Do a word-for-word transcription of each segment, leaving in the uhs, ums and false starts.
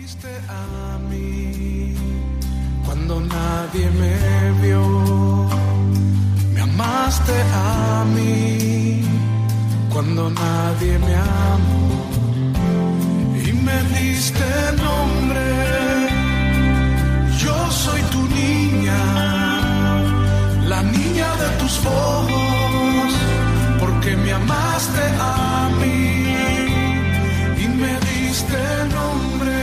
diste a mí cuando nadie me vio, me amaste a mí cuando nadie me amó y me diste nombre. Yo soy tu niña, la niña de tus ojos, porque me amaste a mí y me diste nombre.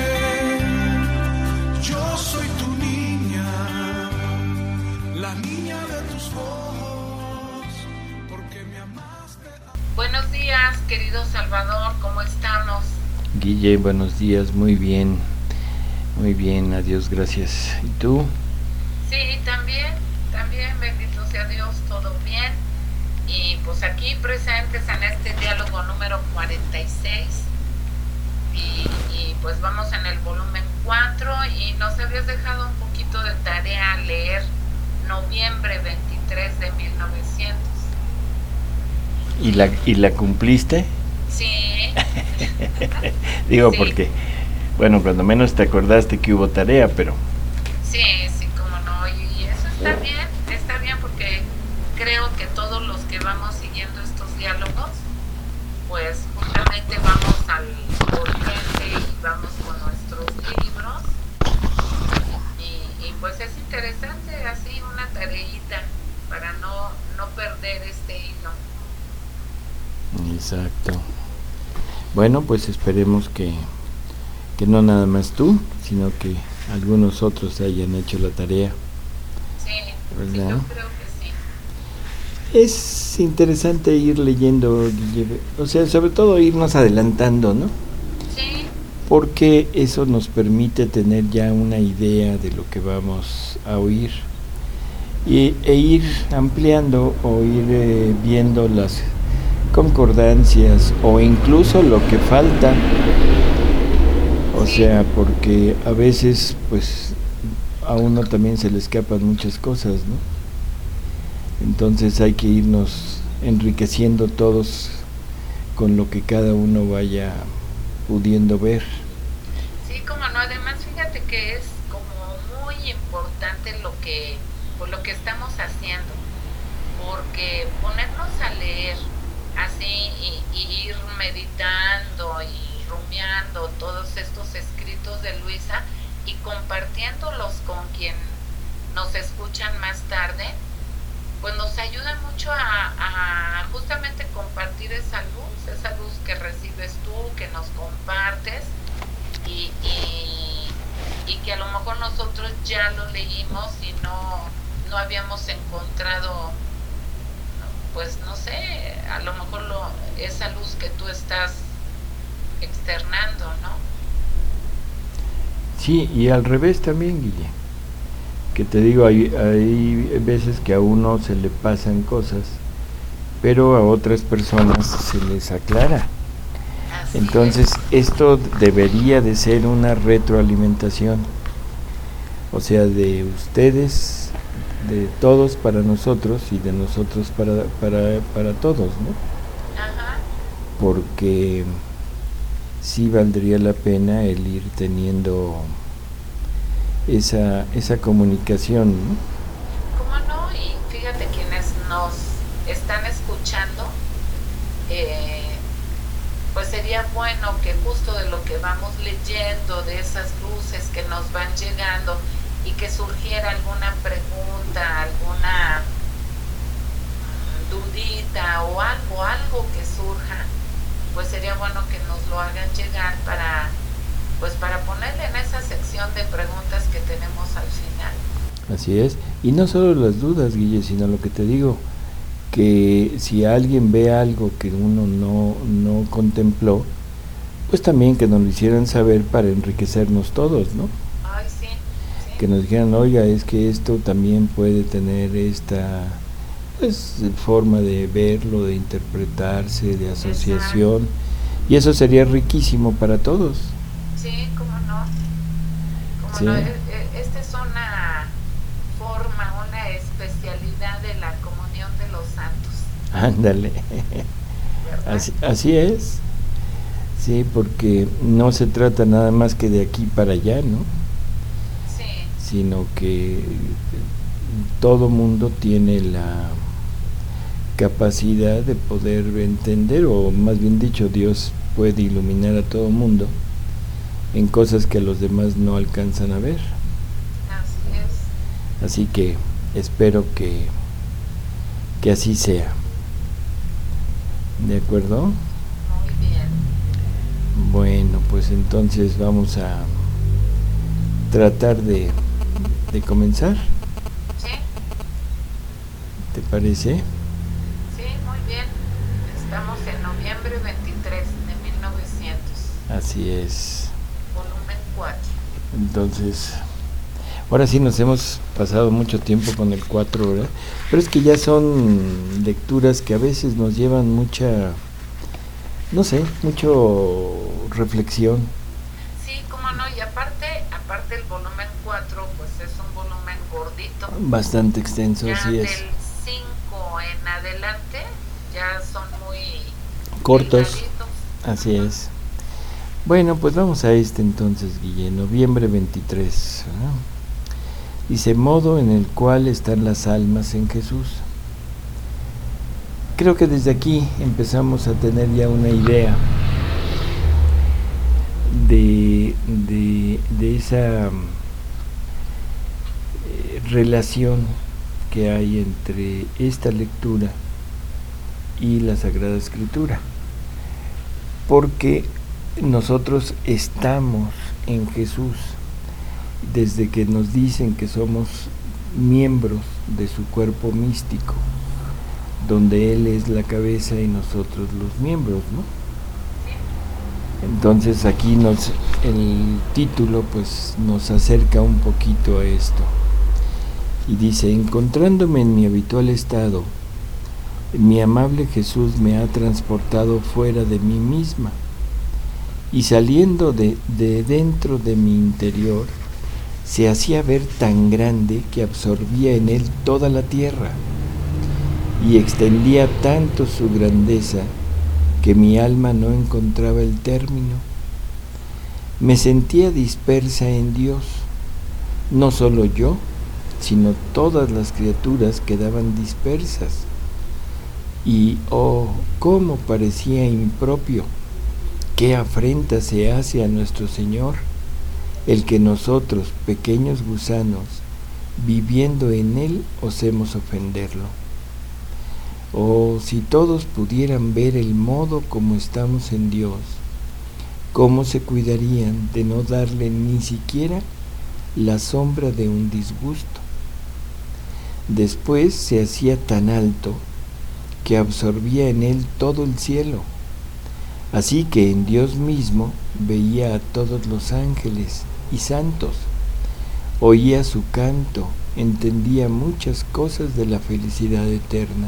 Yo soy tu niña, la niña de tus ojos, porque me amaste a mí. Buenos días, querido Salvador, ¿cómo estamos? Guille, buenos días, muy bien, muy bien, adiós, gracias. ¿Y tú? Sí, también, también, bendito sea Dios, todo bien. Y pues aquí presentes en este diálogo número cuarenta y seis. Y, y pues vamos en el volumen cuatro y nos habías dejado un poquito de tarea leer noviembre veintitrés de mil novecientos. ¿Y la, y la cumpliste? Sí. Digo, Sí. porque, bueno, cuando menos te acordaste que hubo tarea, pero... Sí, sí, cómo no, y, y eso está bien, está bien porque creo que todos los que vamos siguiendo estos diálogos, pues justamente vamos al corriente y vamos con nuestros libros y, y pues es interesante así una tareita para no, no perder este hilo. Exacto. Bueno, pues esperemos que, que no nada más tú, sino que algunos otros hayan hecho la tarea. Sí, sí, ¿Verdad? yo creo que sí. Es interesante ir leyendo, Guille, o sea, sobre todo irnos adelantando, ¿no? Sí, Porque eso nos permite tener ya una idea de lo que vamos a oír y, e ir ampliando o ir eh, viendo las concordancias o incluso lo que falta, o Sí. sea, porque a veces pues a uno también se le escapan muchas cosas, ¿no? Entonces hay que irnos enriqueciendo todos con lo que cada uno vaya pudiendo ver. sí, como no, además fíjate que es como muy importante lo que, pues, lo que estamos haciendo, porque ponernos a leer así y, y ir meditando y rumiando todos estos escritos de Luisa y compartiéndolos con quien nos escuchan más tarde, pues nos ayuda mucho a, a justamente compartir esa luz, esa luz que recibes tú, que nos compartes y, y, y que a lo mejor nosotros ya lo leímos y no, no habíamos encontrado, pues no sé, a lo mejor lo, esa luz que tú estás externando, ¿no? Sí, y al revés también, Guille, que te digo, hay, hay veces que a uno se le pasan cosas, pero a otras personas se les aclara. Así Entonces, es. esto debería de ser una retroalimentación, o sea, de ustedes, de todos para nosotros y de nosotros para, para, para todos, ¿no? Ajá. Porque sí valdría la pena el ir teniendo esa, esa comunicación, ¿no? ¿Cómo no? Y fíjate quienes nos están escuchando, eh, pues sería bueno que justo de lo que vamos leyendo, de esas luces que nos van llegando y que surgiera alguna pregunta, alguna mm, dudita o algo, algo que surja, pues sería bueno que nos lo hagan llegar para, pues para ponerle en esa sección de preguntas que tenemos al final. Así es, y no solo las dudas, Guille, sino lo que te digo, que si alguien ve algo que uno no, no contempló, pues también que nos lo hicieran saber para enriquecernos todos, ¿no? Ay, sí, sí. Que nos dijeran, oiga, es que esto también puede tener esta pues forma de verlo, de interpretarse, de asociación, Exacto. y eso sería riquísimo para todos. Sí, cómo no. Cómo Sí. no. E- e- Esta es una forma, una especialidad de la comunión de los santos, Ándale, ¿verdad? así, así es. Sí, porque no se trata nada más que de aquí para allá, ¿no? Sí. Sino que todo mundo tiene la capacidad de poder entender, o más bien dicho, Dios puede iluminar a todo mundo en cosas que los demás no alcanzan a ver. Así es. Así que espero que, que así sea. ¿De acuerdo? Muy bien. Bueno, pues entonces vamos a tratar de, de comenzar. Sí, ¿Te parece? sí, muy bien. Estamos en noviembre veintitrés de mil novecientos, Así es. volumen cuatro. Entonces, ahora sí nos hemos pasado mucho tiempo con el cuatro, ¿verdad? Pero es que ya son lecturas que a veces nos llevan mucha, no sé, mucho reflexión. Sí, cómo no, y aparte, aparte el volumen cuatro, pues es un volumen gordito. Bastante extenso, Ya así del es. cinco en adelante ya son muy Cortos, delgaditos. así es. Bueno, pues vamos a este entonces, Guille, noviembre veintitrés. ¿No? Dice, modo en el cual están las almas en Jesús. Creo que desde aquí empezamos a tener ya una idea de, de, de esa eh, relación que hay entre esta lectura y la Sagrada Escritura, porque nosotros estamos en Jesús desde que nos dicen que somos miembros de su cuerpo místico, donde Él es la cabeza y nosotros los miembros, ¿no? Entonces aquí nos, el título pues nos acerca un poquito a esto y dice, encontrándome en mi habitual estado, mi amable Jesús me ha transportado fuera de mí misma y saliendo de, de dentro de mi interior se hacía ver tan grande que absorbía en él toda la tierra y extendía tanto su grandeza que mi alma no encontraba el término. Me sentía dispersa en Dios, no solo yo, sino todas las criaturas quedaban dispersas. Y, oh, cómo parecía impropio, qué afrenta se hace a nuestro Señor, el que nosotros, pequeños gusanos, viviendo en Él, osemos ofenderlo. Oh, si todos pudieran ver el modo como estamos en Dios, cómo se cuidarían de no darle ni siquiera la sombra de un disgusto. Después se hacía tan alto que absorbía en él todo el cielo, así que en Dios mismo veía a todos los ángeles y santos, oía su canto, entendía muchas cosas de la felicidad eterna.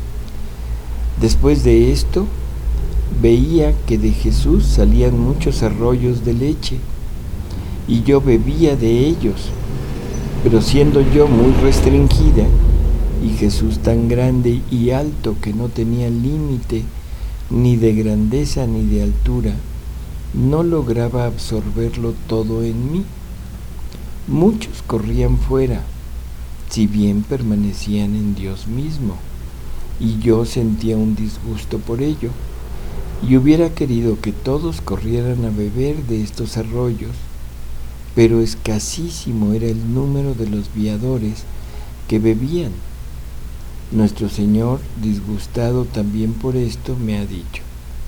Después de esto, veía que de Jesús salían muchos arroyos de leche, y yo bebía de ellos, pero siendo yo muy restringida, y Jesús tan grande y alto que no tenía límite ni de grandeza ni de altura, no lograba absorberlo todo en mí. Muchos corrían fuera, si bien permanecían en Dios mismo, y yo sentía un disgusto por ello, y hubiera querido que todos corrieran a beber de estos arroyos, pero escasísimo era el número de los viadores que bebían. Nuestro Señor, disgustado también por esto, me ha dicho.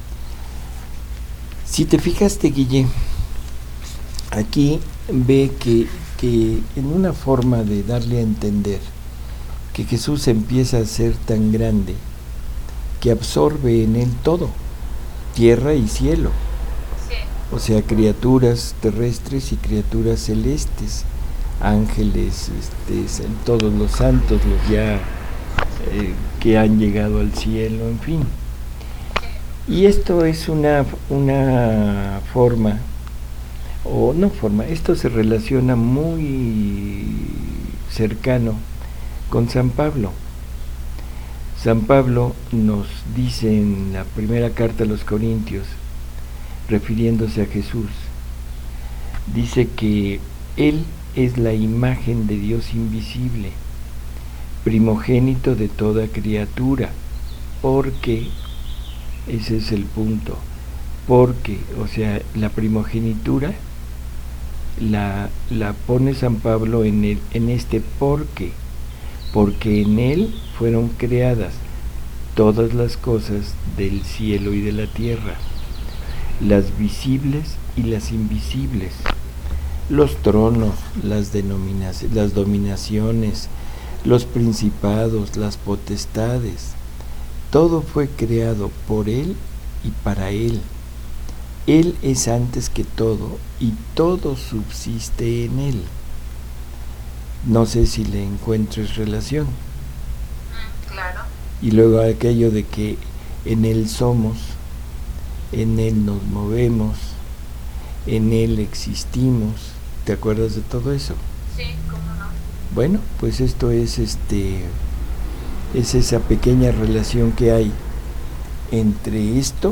Si te fijaste, Guille, aquí ve que, que en una forma de darle a entender que Jesús empieza a ser tan grande que absorbe en él todo, tierra y cielo, Sí. o sea, criaturas terrestres y criaturas celestes, ángeles, este, todos los santos, los ya eh, que han llegado al cielo, en fin. Y esto es una, una forma, o no forma, esto se relaciona muy cercano con San Pablo. San Pablo nos dice en la primera carta a los Corintios refiriéndose a Jesús, dice que Él es la imagen de Dios invisible, primogénito de toda criatura, porque, ese es el punto, porque, o sea, la primogenitura la, la pone San Pablo en, el, en este porque, porque en Él fueron creadas todas las cosas del cielo y de la tierra, las visibles y las invisibles, los tronos, las, denominaciones, las dominaciones, los principados, las potestades, todo fue creado por Él y para Él. Él es antes que todo y todo subsiste en Él. No sé si le encuentres relación. Claro. Y luego aquello de que en Él somos, en Él nos movemos, en Él existimos. ¿Te acuerdas de todo eso? Sí, cómo no. Bueno, pues esto es este es esa pequeña relación que hay entre esto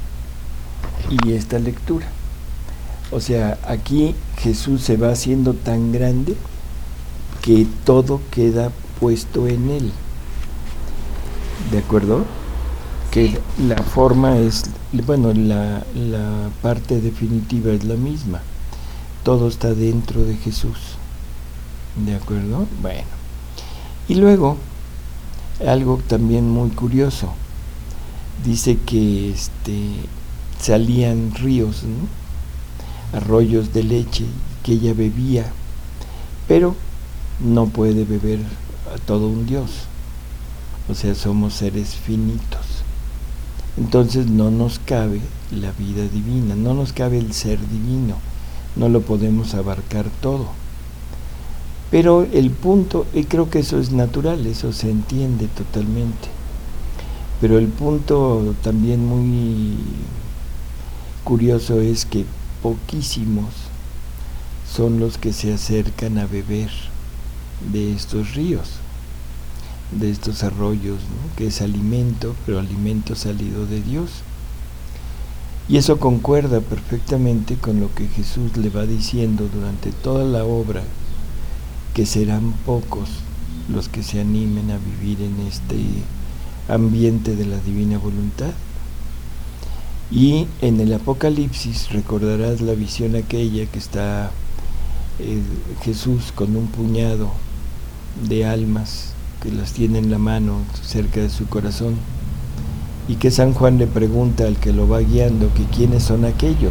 y esta lectura. O sea, aquí Jesús se va haciendo tan grande que todo queda puesto en Él. ¿De acuerdo? Que Sí. la forma es, bueno, la, la parte definitiva es la misma. Todo está dentro de Jesús. ¿De acuerdo? Bueno. Y luego, algo también muy curioso. Dice que este, salían ríos, ¿no? Arroyos de leche que ella bebía, pero no puede beber a todo un Dios. O sea, somos seres finitos. Entonces no nos cabe la vida divina, no nos cabe el ser divino, no lo podemos abarcar todo. Pero el punto, y creo que eso es natural, eso se entiende totalmente, pero el punto también muy curioso es que poquísimos son los que se acercan a beber de estos ríos, de estos arroyos, ¿no? Que es alimento, pero alimento salido de Dios. Y eso concuerda perfectamente con lo que Jesús le va diciendo durante toda la obra, que serán pocos los que se animen a vivir en este ambiente de la divina voluntad. Y en el Apocalipsis recordarás la visión aquella que está eh, Jesús con un puñado de almas que las tiene en la mano cerca de su corazón, y que San Juan le pregunta al que lo va guiando que quiénes son aquellos.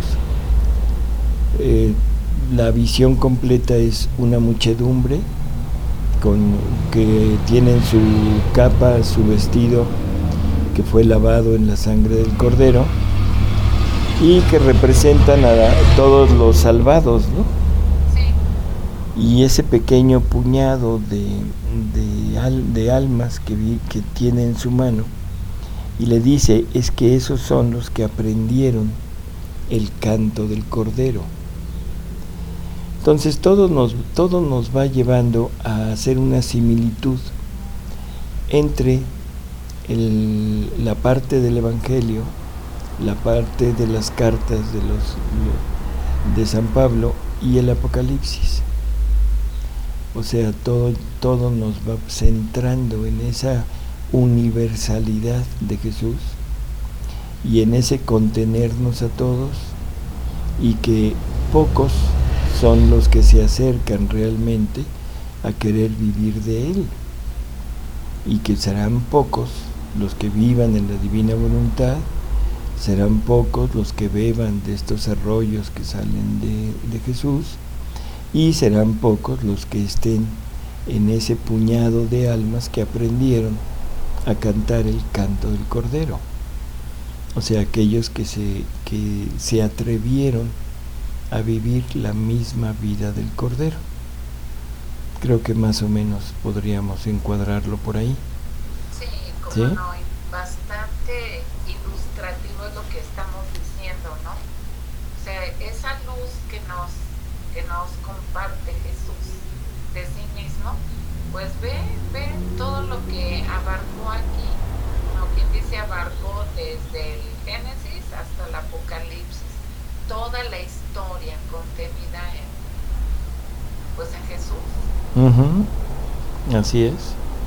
Eh, la visión completa es una muchedumbre con, que tienen su capa, su vestido que fue lavado en la sangre del Cordero y que representan a todos los salvados, ¿no? Sí. Y ese pequeño puñado de, de, al, de almas que, vi, que tiene en su mano, y le dice, es que esos son los que aprendieron el canto del Cordero. Entonces todo nos, todo nos va llevando a hacer una similitud entre el, la parte del Evangelio, la parte de las cartas de, los, de San Pablo y el Apocalipsis. O sea, todo, todo nos va centrando en esa universalidad de Jesús y en ese contenernos a todos, y que pocos son los que se acercan realmente a querer vivir de Él, y que serán pocos los que vivan en la divina voluntad, serán pocos los que beban de estos arroyos que salen de, de Jesús, y serán pocos los que estén en ese puñado de almas que aprendieron a cantar el canto del Cordero. O sea, aquellos que se, que se atrevieron a vivir la misma vida del Cordero. Creo que más o menos podríamos encuadrarlo por ahí. Sí, como ¿Sí? no, y bastante ilustrativo es lo que estamos diciendo, ¿no? O sea, esa luz que nos, que nos comparte Jesús de sí mismo, pues ve, ve todo lo que abarcó aquí, como quien dice, abarcó desde el Génesis hasta el Apocalipsis. toda la historia contenida en, pues en Jesús. Uh-huh. Así es.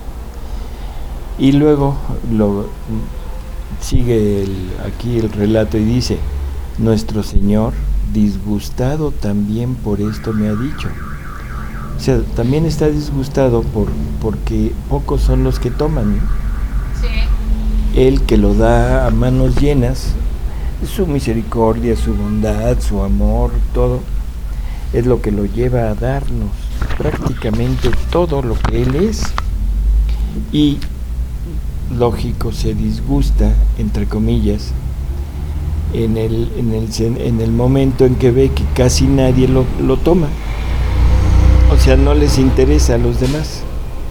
Y luego lo sigue el, aquí el relato y dice: nuestro Señor, disgustado también por esto, me ha dicho. O sea, también está disgustado por porque pocos son los que toman, ¿no? Sí. Él, que lo da a manos llenas, su misericordia, su bondad, su amor, todo, es lo que lo lleva a darnos prácticamente todo lo que Él es. Y lógico, se disgusta, entre comillas, en el, en el, en el momento en que ve que casi nadie lo, lo toma. O sea, no les interesa a los demás.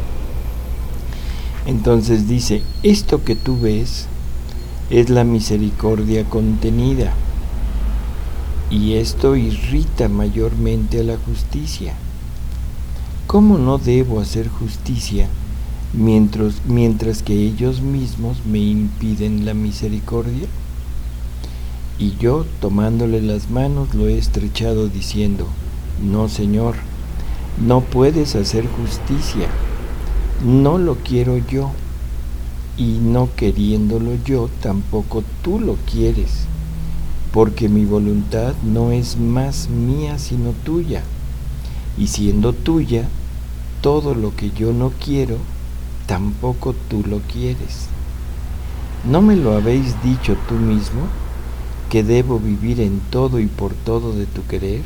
Entonces dice: esto que tú ves es la misericordia contenida, y esto irrita mayormente a la justicia. ¿Cómo no debo hacer justicia mientras, mientras que ellos mismos me impiden la misericordia? Y yo, tomándole las manos, lo he estrechado diciendo: no, Señor, no puedes hacer justicia, no lo quiero yo, y no queriéndolo yo, tampoco tú lo quieres, porque mi voluntad no es más mía sino tuya, y siendo tuya, todo lo que yo no quiero, tampoco tú lo quieres. ¿No me lo habéis dicho tú mismo, que debo vivir en todo y por todo de tu querer?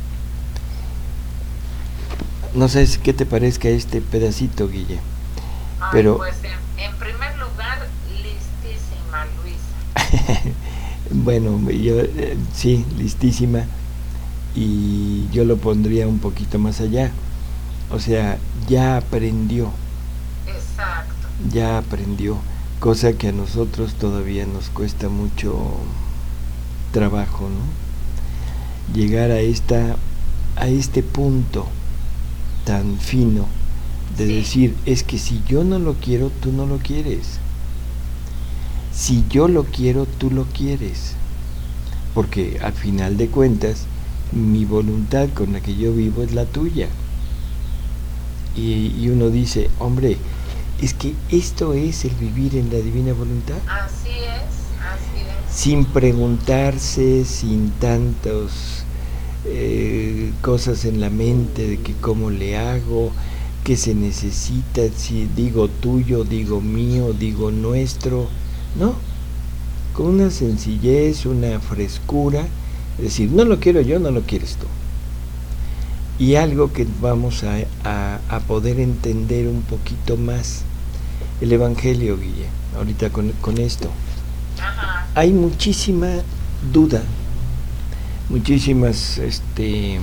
No sé qué te parezca este pedacito, Guille. Ay, pero pues en, en primer lugar, listísima Luisa. Bueno, yo eh, sí, listísima, y yo lo pondría un poquito más allá. O sea, ya aprendió. Exacto. Ya aprendió, cosa que a nosotros todavía nos cuesta mucho trabajo, ¿no? Llegar a esta a este punto tan fino de sí. Decir, es que si yo no lo quiero, tú no lo quieres. Si yo lo quiero, tú lo quieres. Porque al final de cuentas, mi voluntad con la que yo vivo es la tuya. Y, y uno dice, hombre, es que esto es el vivir en la divina voluntad. Así es, así es. Sin preguntarse, sin tantos eh, cosas en la mente de que cómo le hago, qué se necesita, si digo tuyo, digo mío, digo nuestro, no, con una sencillez, una frescura, es decir, no lo quiero yo, no lo quieres tú. Y algo que vamos a, a, a poder entender un poquito más, el Evangelio, Guille, ahorita con, con esto. Ajá. Hay muchísima duda, muchísimas este,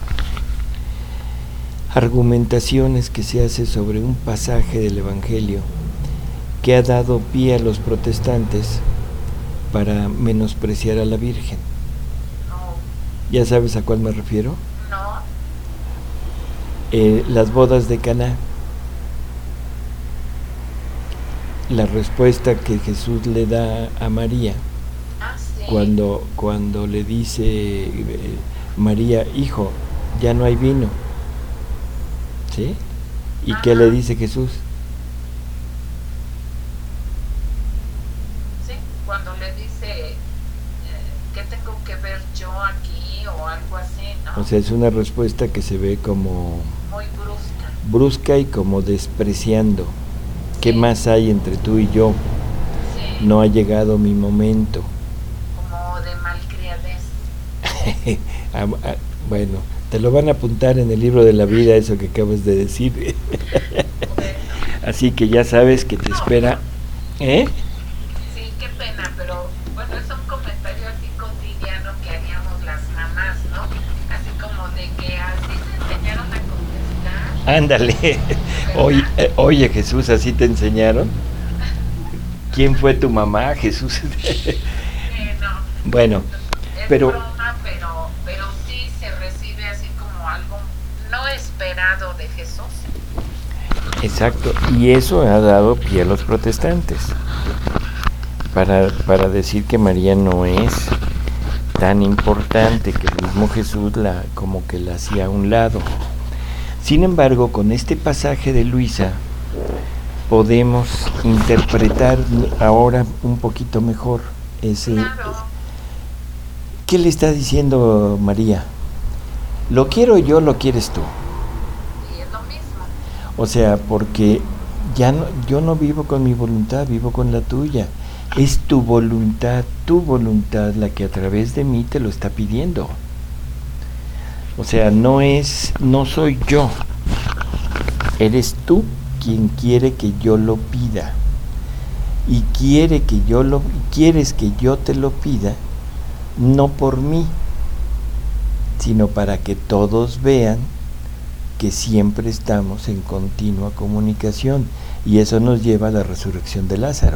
argumentaciones que se hace sobre un pasaje del Evangelio que ha dado pie a los protestantes para menospreciar a la Virgen. No. ¿Ya sabes a cuál me refiero? No. Eh, las bodas de Caná. La respuesta que Jesús le da a María, ah, sí. cuando, cuando le dice eh, María, hijo, ya no hay vino, ¿sí? ¿Y Ajá. qué le dice Jesús? Sí, cuando le dice, eh, ¿qué tengo que ver yo aquí? O algo así, ¿no? O sea, es una respuesta que se ve como muy brusca, brusca y como despreciando. ¿Qué sí. más hay entre tú y yo? Sí. No ha llegado mi momento. Como de malcriadez. ah, ah, bueno, te lo van a apuntar en el libro de la vida, eso que acabas de decir. Bueno. Así que ya sabes que te no, espera. ¿Eh? Sí, qué pena, pero bueno, es un comentario así cotidiano que haríamos las mamás, ¿no? Así como de que así te enseñaron a contestar. Ándale. Oye, eh, oye, Jesús, ¿así te enseñaron? ¿Quién fue tu mamá, Jesús? Eh, no. Bueno, es pero broma, pero pero sí se recibe así como algo no esperado de Jesús. exacto, y eso ha dado pie a los protestantes para, para decir que María no es tan importante que el mismo Jesús la como que la hacía a un lado. Sin embargo, con este pasaje de Luisa podemos interpretar ahora un poquito mejor ese. Claro. ¿Qué le está diciendo María? ¿Lo quiero yo, lo quieres tú? Y es lo mismo. O sea, porque ya no, yo no vivo con mi voluntad, vivo con la tuya. Es tu voluntad, tu voluntad la que a través de mí te lo está pidiendo. O sea, no es, no soy yo. Eres tú quien quiere que yo lo pida. Y quiere que yo lo, quieres que yo te lo pida, no por mí, sino para que todos vean que siempre estamos en continua comunicación. Y eso nos lleva a la resurrección de Lázaro.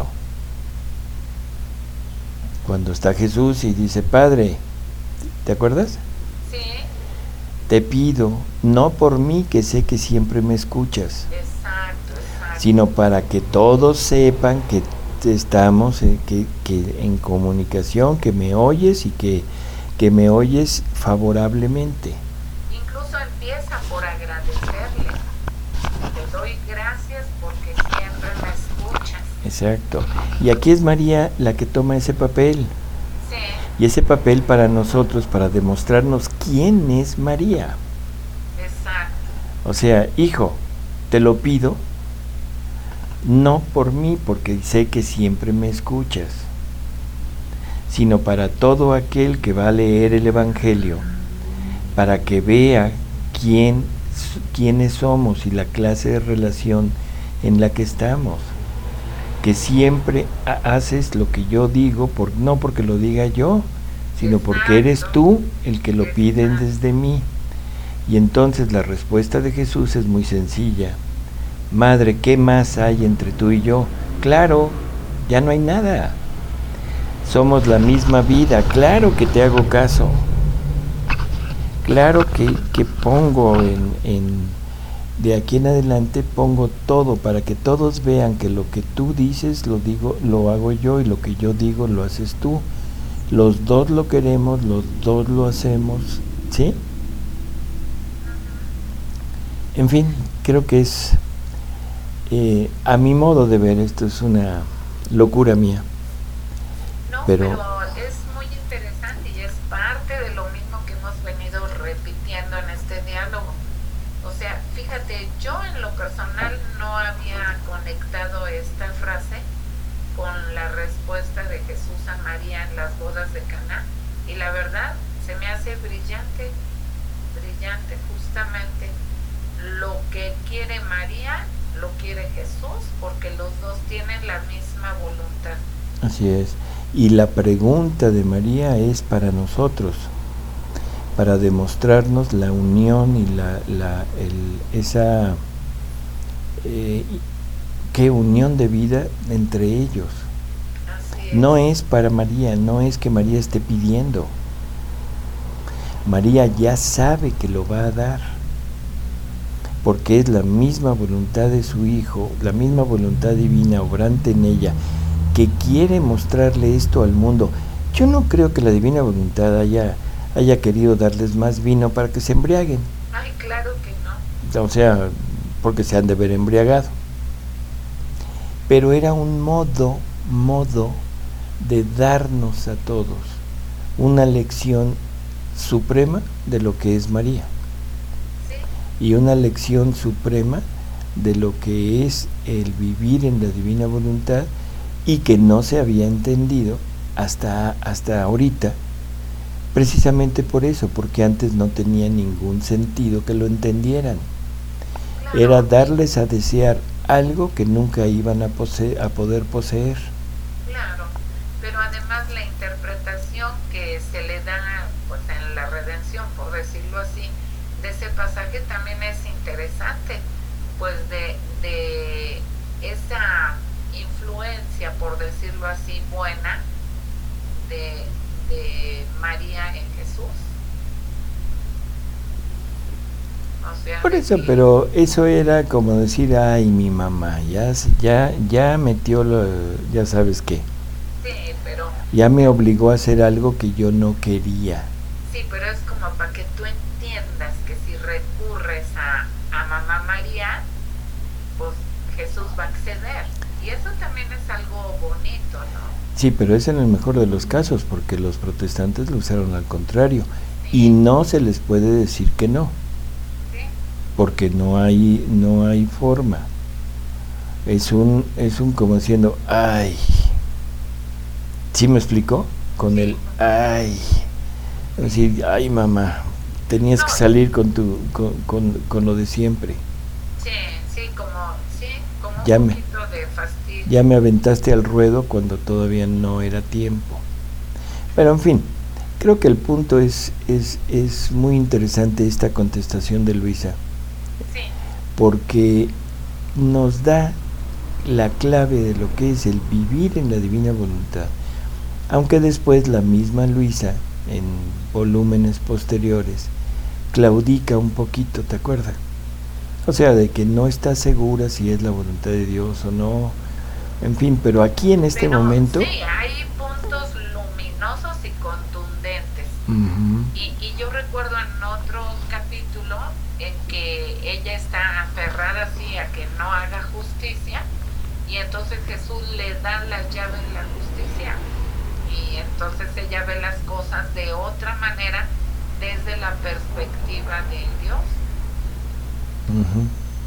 Cuando está Jesús y dice, Padre, ¿te acuerdas? Sí. Te pido, no por mí, que sé que siempre me escuchas, Exacto, exacto. sino para que todos sepan que estamos eh, que, que en comunicación, que me oyes y que, que me oyes favorablemente. Incluso empieza por agradecerle. Te doy gracias porque siempre me escuchas. Exacto. Y aquí es María la que toma ese papel. Sí. Y ese papel para nosotros, para demostrarnos quién es María. Exacto. O sea, hijo, te lo pido, no por mí, porque sé que siempre me escuchas, sino para todo aquel que va a leer el Evangelio, para que vea quién, quiénes somos y la clase de relación en la que estamos. Que siempre haces lo que yo digo, por, no porque lo diga yo, sino porque eres tú el que lo piden desde mí. Y entonces la respuesta de Jesús es muy sencilla. Madre, ¿qué más hay entre tú y yo? Claro, ya no hay nada. Somos la misma vida, claro que te hago caso. Claro que, que pongo en, en, de aquí en adelante pongo todo para que todos vean que lo que tú dices lo digo, lo hago yo, y lo que yo digo lo haces tú. Los dos lo queremos, los dos lo hacemos, ¿sí? En fin, creo que es, eh, a mi modo de ver, esto es una locura mía. No, pero, pero es muy interesante y es parte de lo mismo que hemos venido repitiendo en este diálogo. O sea, fíjate, yo en lo personal no había conectado esta frase con la respuesta de Jesús a María en las bodas de Caná, y la verdad se me hace brillante, brillante justamente. Lo que quiere María, lo quiere Jesús, porque los dos tienen la misma voluntad. Así es. Y la pregunta de María es para nosotros, para demostrarnos la unión y la, la el, esa eh, qué unión de vida entre ellos. Así es. No es para María, no es que María esté pidiendo. María ya sabe que lo va a dar, porque es la misma voluntad de su Hijo, la misma voluntad divina obrante en ella, que quiere mostrarle esto al mundo. Yo no creo que la divina voluntad haya, haya querido darles más vino para que se embriaguen. Ay, claro que no. O sea, porque se han de ver embriagado. Pero era un modo, modo de darnos a todos una lección suprema de lo que es María. Y una lección suprema de lo que es el vivir en la divina voluntad, y que no se había entendido hasta, hasta ahorita, precisamente por eso, porque antes no tenía ningún sentido que lo entendieran. Claro. Era darles a desear algo que nunca iban a, pose- a poder poseer. Claro, pero además la interpretación que se le da pues en la redención, por decirlo así, de ese pasaje también es interesante, pues de, de esa influencia, por decirlo así, buena de, de María en Jesús. O sea, Por eso, que, pero eso era como decir, ay, mi mamá, ya, ya, ya metió lo, ya sabes qué. sí, pero Ya me obligó a hacer algo que yo no quería. Sí, pero es como para que tú entiendas que si recurres a, a Mamá María, pues Jesús va a acceder. Y eso también es algo bonito, ¿no? Sí, pero es en el mejor de los casos, porque los protestantes lo usaron al contrario. Sí. Y no se les puede decir que no, Sí, porque no hay, no hay forma. Es un, es un como diciendo, ay. ¿Sí me explicó? Con Sí. el ay. Es decir, ay mamá, tenías No. que salir con tu, con, con, con lo de siempre. sí, sí, como, sí, como Ya un me- poquito de fastidio. Ya me aventaste al ruedo cuando todavía no era tiempo. Pero en fin, creo que el punto es, es, es muy interesante esta contestación de Luisa, Sí, porque nos da la clave de lo que es el vivir en la divina voluntad. Aunque después la misma Luisa, en volúmenes posteriores, claudica un poquito, ¿te acuerdas? O sea, de que no está segura si es la voluntad de Dios o no. En fin, pero aquí en este pero momento... sí, hay puntos luminosos y contundentes. Ujú. Y, y yo recuerdo en otro capítulo en que ella está aferrada así a que no haga justicia, y entonces Jesús le da las llaves de la justicia, y entonces ella ve las cosas de otra manera desde la perspectiva de Dios. Ujú.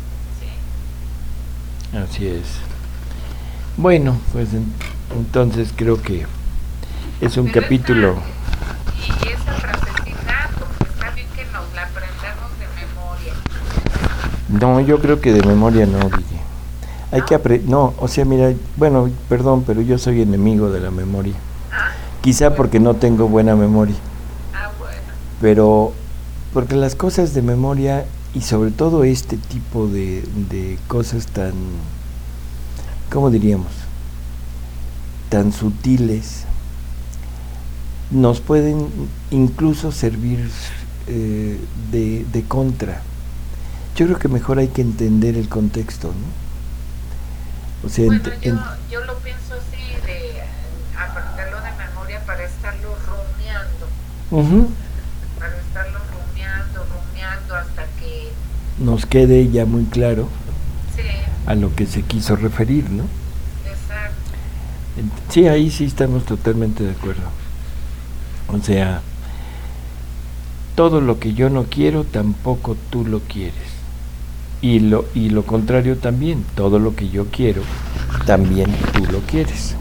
Sí. Así es. Bueno, pues en- entonces creo que es un Pero capítulo... esa- y esa frasecita, pues está bien que nos la aprendamos de memoria. No, yo creo que de memoria no, Guille. Hay ¿No? que aprender... No, o sea, mira, bueno, perdón, pero yo soy enemigo de la memoria. Ah, Quizá bueno. porque no tengo buena memoria. Ah, bueno. Pero porque las cosas de memoria y sobre todo este tipo de, de cosas tan, ¿cómo diríamos? Tan sutiles, nos pueden incluso servir eh, de, de contra. Yo creo que mejor hay que entender el contexto, ¿no? O sea, Bueno, ent- yo, ent- yo lo pienso así, de eh, aprenderlo de memoria para estarlo rumiando, Ujú, para estarlo rumiando, rumiando hasta que, nos quede ya muy claro sí, a lo que se quiso referir, ¿no? exacto. Ent- Sí, ahí sí estamos totalmente de acuerdo. O sea, todo lo que yo no quiero, tampoco tú lo quieres. Y lo, y lo contrario también, todo lo que yo quiero, también tú lo quieres.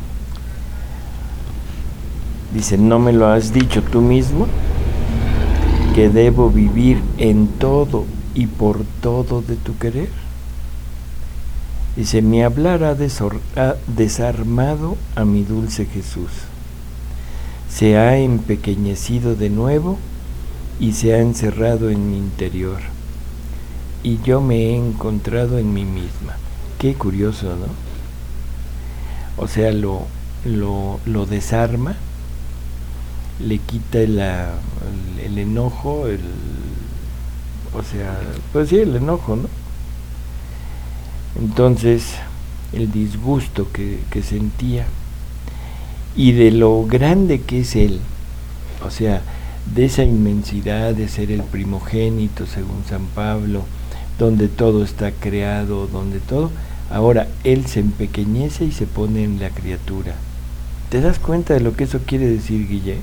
Dice, ¿no me lo has dicho tú mismo? Que debo vivir en todo y por todo de tu querer. Dice, mi hablar ha, desor- ha desarmado a mi dulce Jesús. Se ha empequeñecido de nuevo y se ha encerrado en mi interior. Y yo me he encontrado en mí misma. Qué curioso, ¿no? O sea, lo, lo, lo desarma, le quita la, el, el enojo, el, o sea, pues sí, el enojo, ¿no? Entonces, el disgusto que, que sentía y de lo grande que es él, o sea, de esa inmensidad de ser el primogénito según San Pablo, donde todo está creado, donde todo, ahora él se empequeñece y se pone en la criatura. ¿Te das cuenta de lo que eso quiere decir, Guille?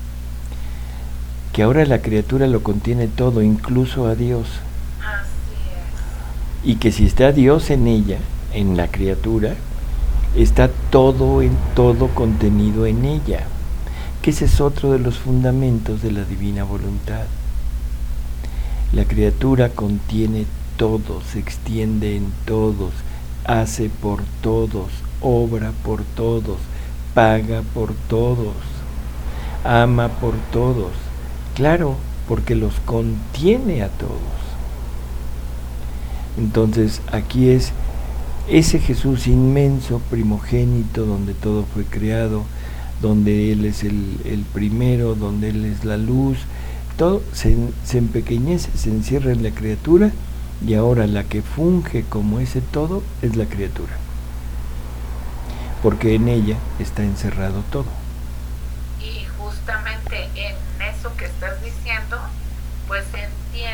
Que ahora la criatura lo contiene todo, incluso a Dios. Así es. Y que si está Dios en ella, en la criatura, está todo en todo contenido en ella, que ese es otro de los fundamentos de la divina voluntad. La criatura contiene todo, se extiende en todos, hace por todos, obra por todos, paga por todos, ama por todos. Claro, porque los contiene a todos. Entonces, aquí es ese Jesús inmenso, primogénito, donde todo fue creado, donde Él es el, el primero, donde Él es la luz, todo se, se empequeñece, se encierra en la criatura, y ahora la que funge como ese todo es la criatura, porque en ella está encerrado todo.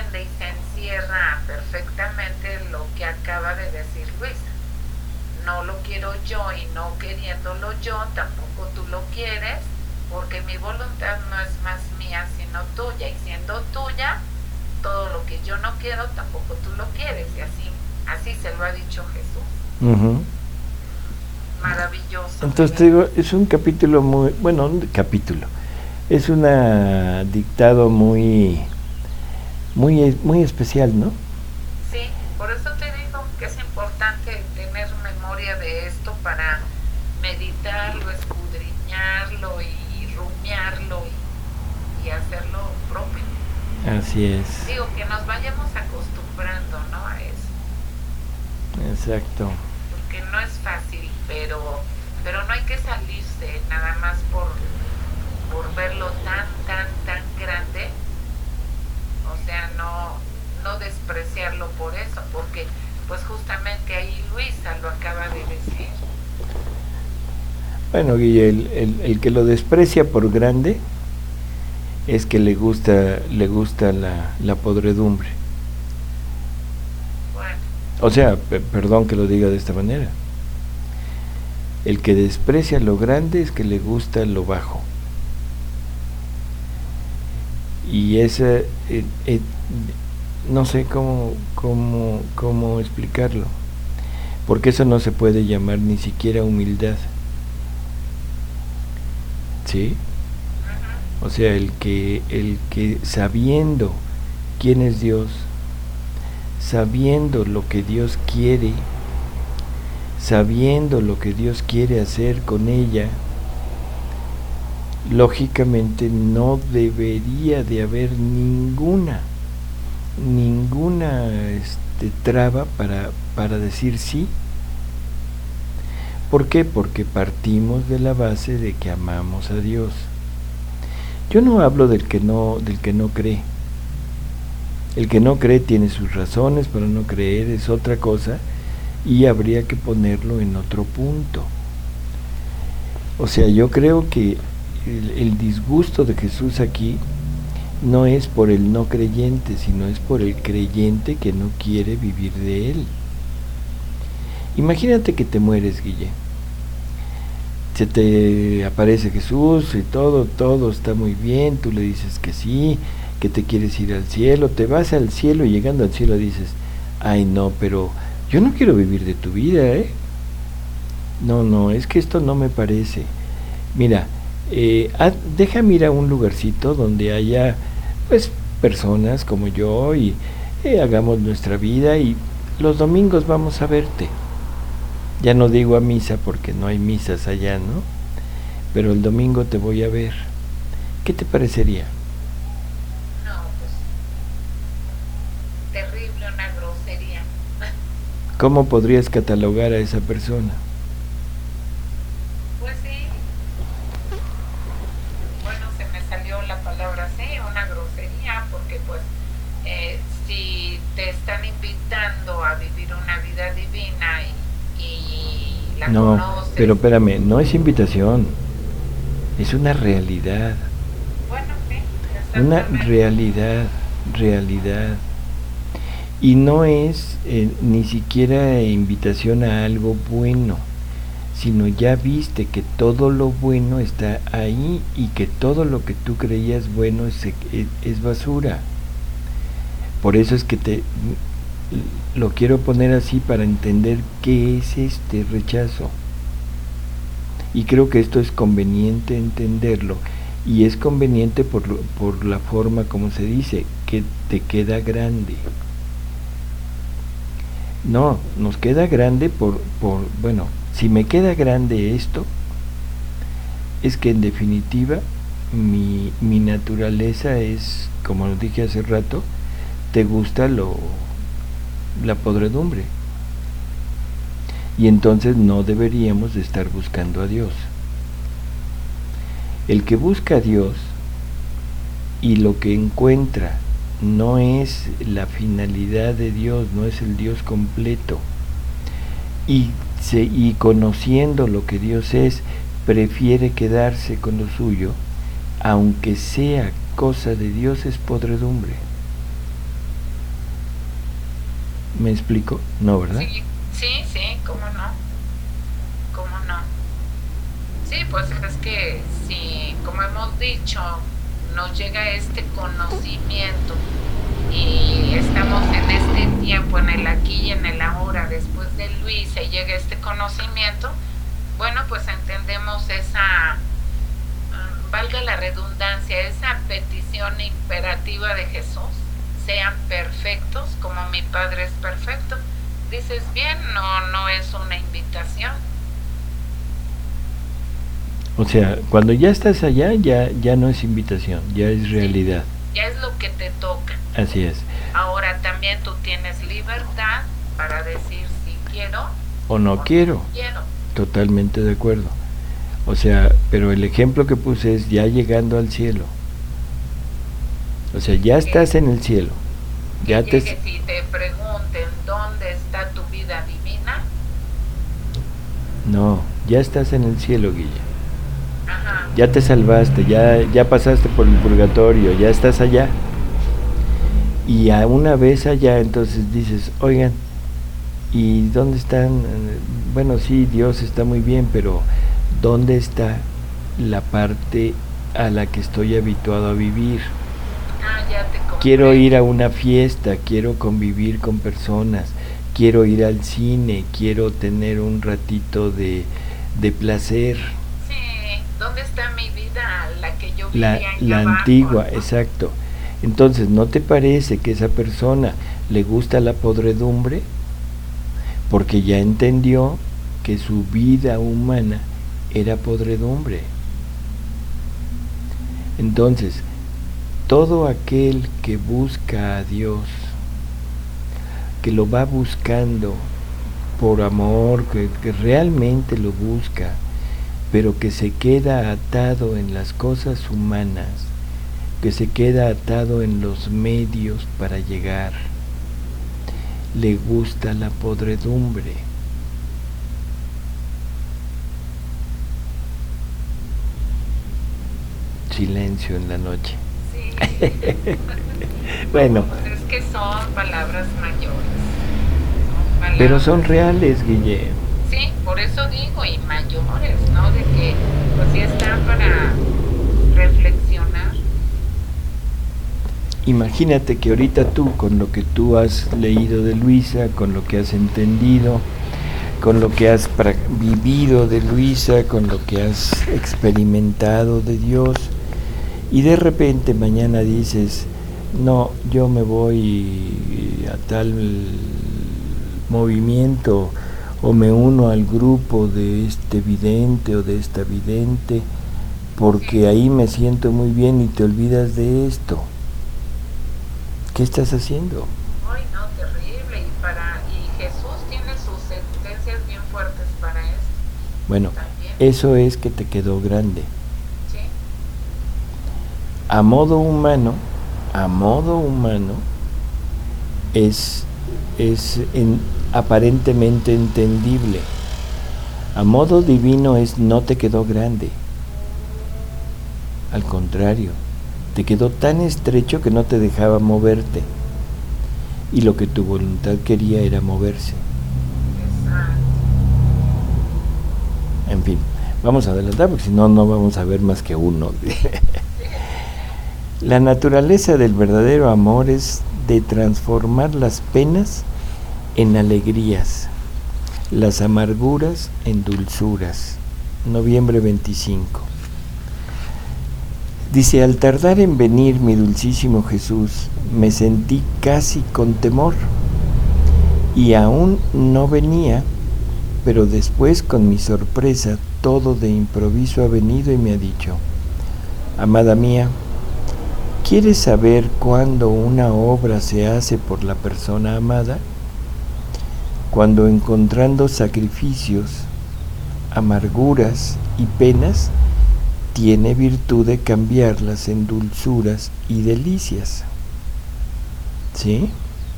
entiende y se encierra perfectamente lo que acaba de decir Luisa. No lo quiero yo y no queriéndolo yo, tampoco tú lo quieres, porque mi voluntad no es más mía sino tuya, y siendo tuya, todo lo que yo no quiero tampoco tú lo quieres, y así, así se lo ha dicho Jesús. Uh-huh. Maravilloso. Entonces te digo, es un capítulo muy, bueno, un capítulo, es un dictado muy, muy, muy especial, ¿no? Sí, por eso te digo que es importante tener memoria de esto para meditarlo, escudriñarlo y rumiarlo y, y hacerlo propio. Así es. Digo, que nos vayamos acostumbrando, ¿no?, a eso. Exacto. Porque no es fácil, pero, pero no hay que salirse nada más por, por verlo tan, tan, tan grande. O sea, no, no despreciarlo por eso, porque pues justamente ahí Luisa lo acaba de decir. Bueno, Guille, el, el, el que lo desprecia por grande es que le gusta, le gusta la, la podredumbre. Bueno. O sea, p- perdón que lo diga de esta manera. El que desprecia lo grande es que le gusta lo bajo. Y ese, eh, eh, no sé cómo, cómo, cómo explicarlo, porque eso no se puede llamar ni siquiera humildad. ¿Sí? O sea, el que, el que sabiendo quién es Dios, sabiendo lo que Dios quiere, sabiendo lo que Dios quiere hacer con ella, lógicamente no debería de haber ninguna, ninguna este, traba para, para decir sí. ¿Por qué? Porque partimos de la base de que amamos a Dios. Yo no hablo del que no, del que no cree. El que no cree tiene sus razones para no creer, es otra cosa, y habría que ponerlo en otro punto. O sea, yo creo que el, el disgusto de Jesús aquí no es por el no creyente, sino es por el creyente que no quiere vivir de él. Imagínate que te mueres, Guille. Se te aparece Jesús y todo, todo está muy bien, tú le dices que sí, que te quieres ir al cielo, te vas al cielo y llegando al cielo dices, ay no, pero yo no quiero vivir de tu vida, ¿eh? No, no, es que esto no me parece. Mira, eh, ah, déjame ir a un lugarcito donde haya, pues, personas como yo y eh, hagamos nuestra vida y los domingos vamos a verte. Ya no digo a misa porque no hay misas allá, ¿no? Pero el domingo te voy a ver. ¿Qué te parecería? No, pues terrible, una grosería. ¿Cómo podrías catalogar a esa persona? Pues sí. Bueno, se me salió la palabra así, una grosería, porque pues eh, si te están invitando a vivir una vida divina y y la no, conoces. Pero espérame, no es invitación, es una realidad. Bueno, sí, una realidad, realidad. Y no es eh, ni siquiera invitación a algo bueno, sino ya viste que todo lo bueno está ahí y que todo lo que tú creías bueno es, es, es basura. Por eso es que te lo quiero poner así para entender qué es este rechazo. Y creo que esto es conveniente entenderlo, y es conveniente por, por la forma como se dice, que te queda grande. No, nos queda grande por, por, bueno, si me queda grande esto, es que en definitiva mi, mi naturaleza es, como lo dije hace rato, te gusta lo la podredumbre, y entonces no deberíamos de estar buscando a Dios. El que busca a Dios y lo que encuentra no es la finalidad de Dios, no es el Dios completo, y, se, y conociendo lo que Dios es, prefiere quedarse con lo suyo, aunque sea cosa de Dios, es podredumbre. ¿Me explico? No, ¿verdad? Sí, sí, sí, cómo no, cómo no. Sí, pues es que si, como hemos dicho, nos llega este conocimiento y estamos en este tiempo, en el aquí y en el ahora, después de Luisa, y llega este conocimiento, bueno, pues entendemos esa, um, valga la redundancia, esa petición imperativa de Jesús: sean perfectos como mi Padre es perfecto. Dices bien, no, no es una invitación. O sea, cuando ya estás allá, ya, ya no es invitación, ya es realidad. Sí, ya es lo que te toca. Así es. Ahora también tú tienes libertad para decir si quiero o no o quiero. No quiero. Totalmente de acuerdo. O sea, pero el ejemplo que puse es ya llegando al cielo. O sea, ya estás en el cielo. Ya que, te... que si te pregunten dónde está tu vida divina. No, ya estás en el cielo, Guilla. Ajá. Ya te salvaste, ya, ya pasaste por el purgatorio, ya estás allá. Y a una vez allá, entonces dices, oigan, ¿y dónde están? Bueno, sí, Dios está muy bien, pero ¿dónde está la parte a la que estoy habituado a vivir? Ah, ya te compré. Quiero ir a una fiesta, quiero convivir con personas, quiero ir al cine, quiero tener un ratito de, de placer. Sí, ¿dónde está mi vida? La que yo vivía La, allá la abajo, antigua, ¿no? exacto. Entonces, ¿no te parece que esa persona le gusta la podredumbre? Porque ya entendió que su vida humana era podredumbre. Entonces, todo aquel que busca a Dios, que lo va buscando por amor, que, que realmente lo busca, pero que se queda atado en las cosas humanas, que se queda atado en los medios para llegar, le gusta la podredumbre. Silencio en la noche. Sí. Bueno. Es que son palabras mayores. Son palabras... Pero son reales, Guille. Sí, por eso digo, y mayores, ¿no? De que pues sí están para reflexionar. Imagínate que ahorita tú, con lo que tú has leído de Luisa, con lo que has entendido, con lo que has vivido de Luisa, con lo que has experimentado de Dios, y de repente mañana dices, no, yo me voy a tal movimiento o me uno al grupo de este vidente o de esta vidente porque ahí me siento muy bien, y te olvidas de esto. ¿Qué estás haciendo? Ay, no, terrible. Y, para, y Jesús tiene sus sentencias bien fuertes para esto. Bueno, también. Eso es que te quedó grande. Sí. A modo humano, a modo humano, es, es en, aparentemente entendible. A modo divino es no te quedó grande. Al contrario, te quedó tan estrecho que no te dejaba moverte. Y lo que tu voluntad quería era moverse. Exacto. En fin, vamos a adelantar porque si no, no vamos a ver más que uno. La naturaleza del verdadero amor es de transformar las penas en alegrías, las amarguras en dulzuras. Noviembre veinticinco. Dice, al tardar en venir mi dulcísimo Jesús, me sentí casi con temor, y aún no venía, pero después con mi sorpresa todo de improviso ha venido y me ha dicho, amada mía, ¿quieres saber cuándo una obra se hace por la persona amada? Cuando encontrando sacrificios, amarguras y penas, tiene virtud de cambiarlas en dulzuras y delicias. ¿Sí?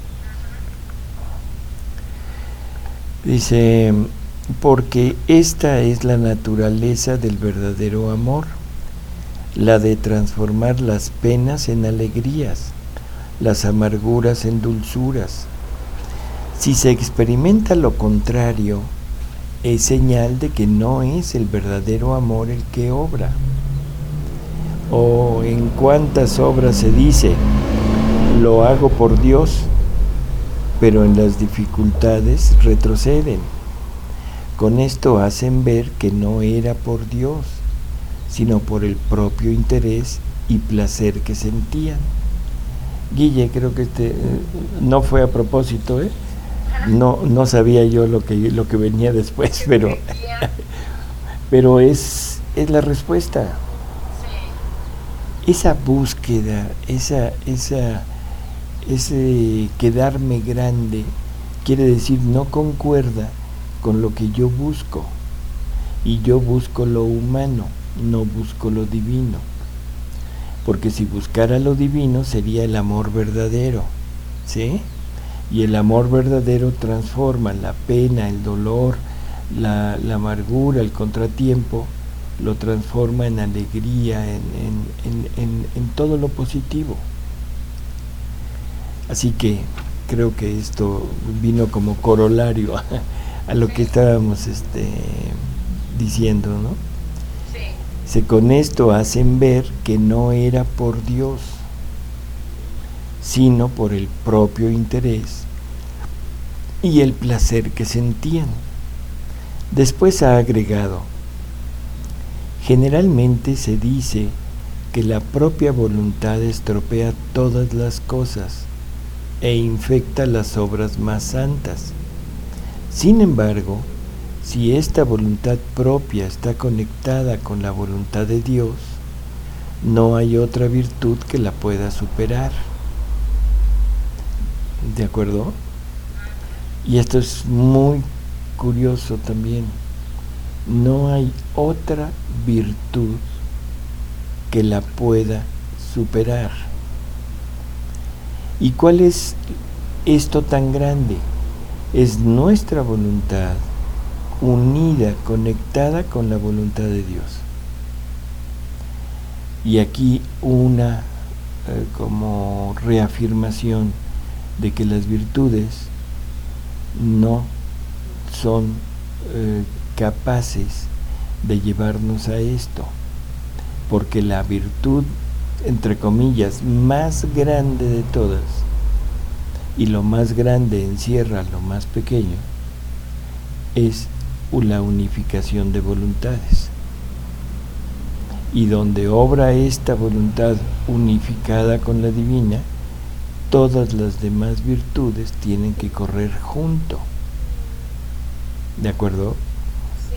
Dice, porque esta es la naturaleza del verdadero amor, la de transformar las penas en alegrías, las amarguras en dulzuras. Si se experimenta lo contrario, es señal de que no es el verdadero amor el que obra. O en cuántas obras se dice, lo hago por Dios, pero en las dificultades retroceden. Con esto hacen ver que no era por Dios, sino por el propio interés y placer que sentían. Guille, creo que este no fue a propósito, ¿eh? No, no sabía yo lo que, lo que venía después, pero, pero es, es la respuesta. Esa búsqueda, esa, esa, ese quedarme grande, quiere decir no concuerda con lo que yo busco. Y yo busco lo humano, no busco lo divino. Porque si buscara lo divino sería el amor verdadero, ¿sí? Y el amor verdadero transforma la pena, el dolor, la, la amargura, el contratiempo, lo transforma en alegría, en, en, en, en, en todo lo positivo. Así que creo que esto vino como corolario a, a lo que estábamos este, diciendo, ¿no? Sí. Se con esto hacen ver que no era por Dios, sino por el propio interés y el placer que sentían. Después ha agregado: generalmente se dice que la propia voluntad estropea todas las cosas e infecta las obras más santas. Sin embargo, si esta voluntad propia está conectada con la voluntad de Dios, no hay otra virtud que la pueda superar. ¿De acuerdo? Y esto es muy curioso también. No hay otra virtud que la pueda superar. ¿Y cuál es esto tan grande? Es nuestra voluntad unida, conectada con la voluntad de Dios. Y aquí una eh, como reafirmación de que las virtudes no son eh, capaces de llevarnos a esto, porque la virtud, entre comillas, más grande de todas, y lo más grande encierra lo más pequeño, es la unificación de voluntades. Y donde obra esta voluntad unificada con la divina, todas las demás virtudes tienen que correr junto. ¿De acuerdo? Sí.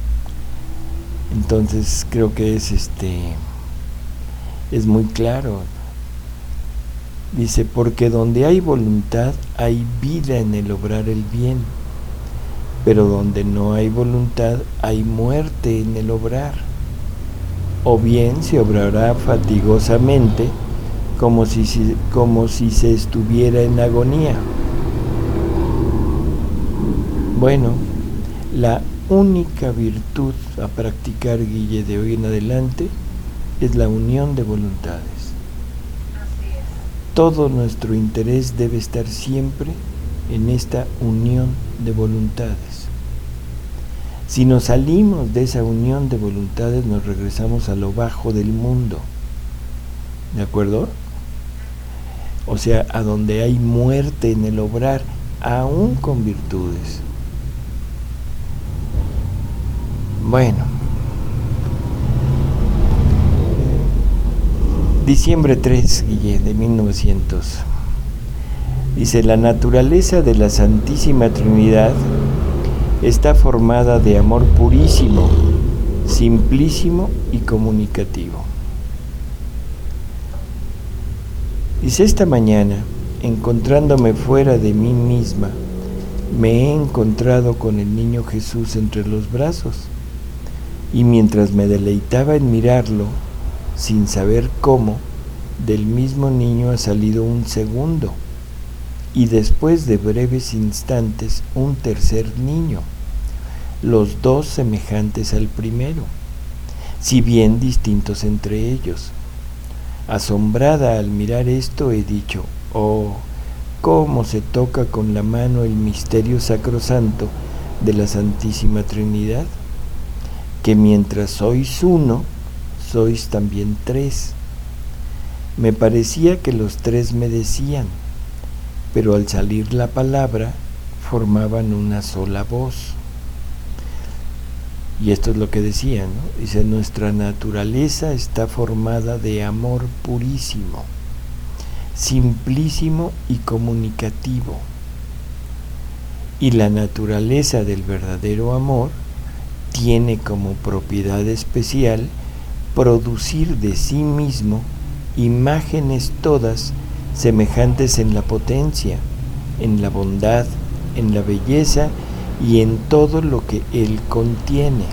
Entonces creo que es este es muy claro. Dice, porque donde hay voluntad hay vida en el obrar el bien, pero donde no hay voluntad hay muerte en el obrar. O bien se obrará fatigosamente, como si, como si se estuviera en agonía. Bueno, la única virtud a practicar, Guille, de hoy en adelante es la unión de voluntades. Así es. Todo nuestro interés debe estar siempre en esta unión de voluntades. Si nos salimos de esa unión de voluntades, nos regresamos a lo bajo del mundo. ¿De acuerdo? O sea, a donde hay muerte en el obrar, aún con virtudes. Bueno. Diciembre tres, Guille, de mil novecientos. Dice, la naturaleza de la Santísima Trinidad está formada de amor purísimo, simplísimo y comunicativo. Dice, esta mañana, encontrándome fuera de mí misma, me he encontrado con el niño Jesús entre los brazos, y mientras me deleitaba en mirarlo, sin saber cómo, del mismo niño ha salido un segundo, y después de breves instantes un tercer niño, los dos semejantes al primero, si bien distintos entre ellos. Asombrada al mirar esto, he dicho, oh, cómo se toca con la mano el misterio sacrosanto de la Santísima Trinidad, que mientras sois uno, sois también tres. Me parecía que los tres me decían, pero al salir la palabra formaban una sola voz. Y esto es lo que decía, ¿no? Dice, nuestra naturaleza está formada de amor purísimo, simplísimo y comunicativo. Y la naturaleza del verdadero amor tiene como propiedad especial producir de sí mismo imágenes todas semejantes en la potencia, en la bondad, en la belleza y en todo lo que él contiene.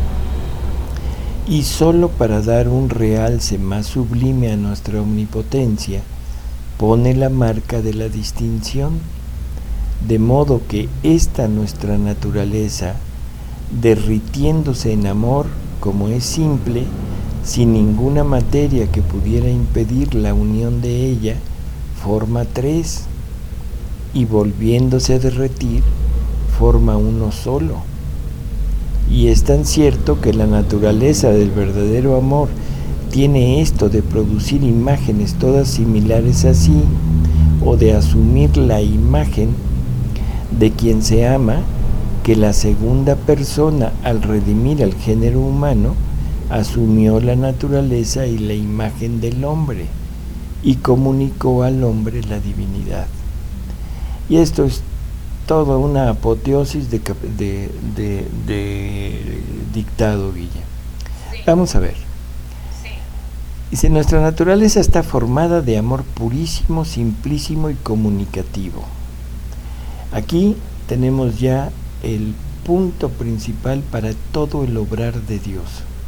Y sólo para dar un realce más sublime a nuestra omnipotencia, pone la marca de la distinción, de modo que esta nuestra naturaleza, derritiéndose en amor como es simple, sin ninguna materia que pudiera impedir la unión de ella, forma tres, y volviéndose a derretir, forma uno solo. Y es tan cierto que la naturaleza del verdadero amor tiene esto de producir imágenes todas similares a sí, o de asumir la imagen de quien se ama, que la segunda persona, al redimir al género humano, asumió la naturaleza y la imagen del hombre y comunicó al hombre la divinidad. Y esto es toda una apoteosis de, de, de, de dictado, Guille. Sí. Vamos a ver. Sí. Dice, nuestra naturaleza está formada de amor purísimo, simplísimo y comunicativo. Aquí tenemos ya el punto principal para todo el obrar de Dios.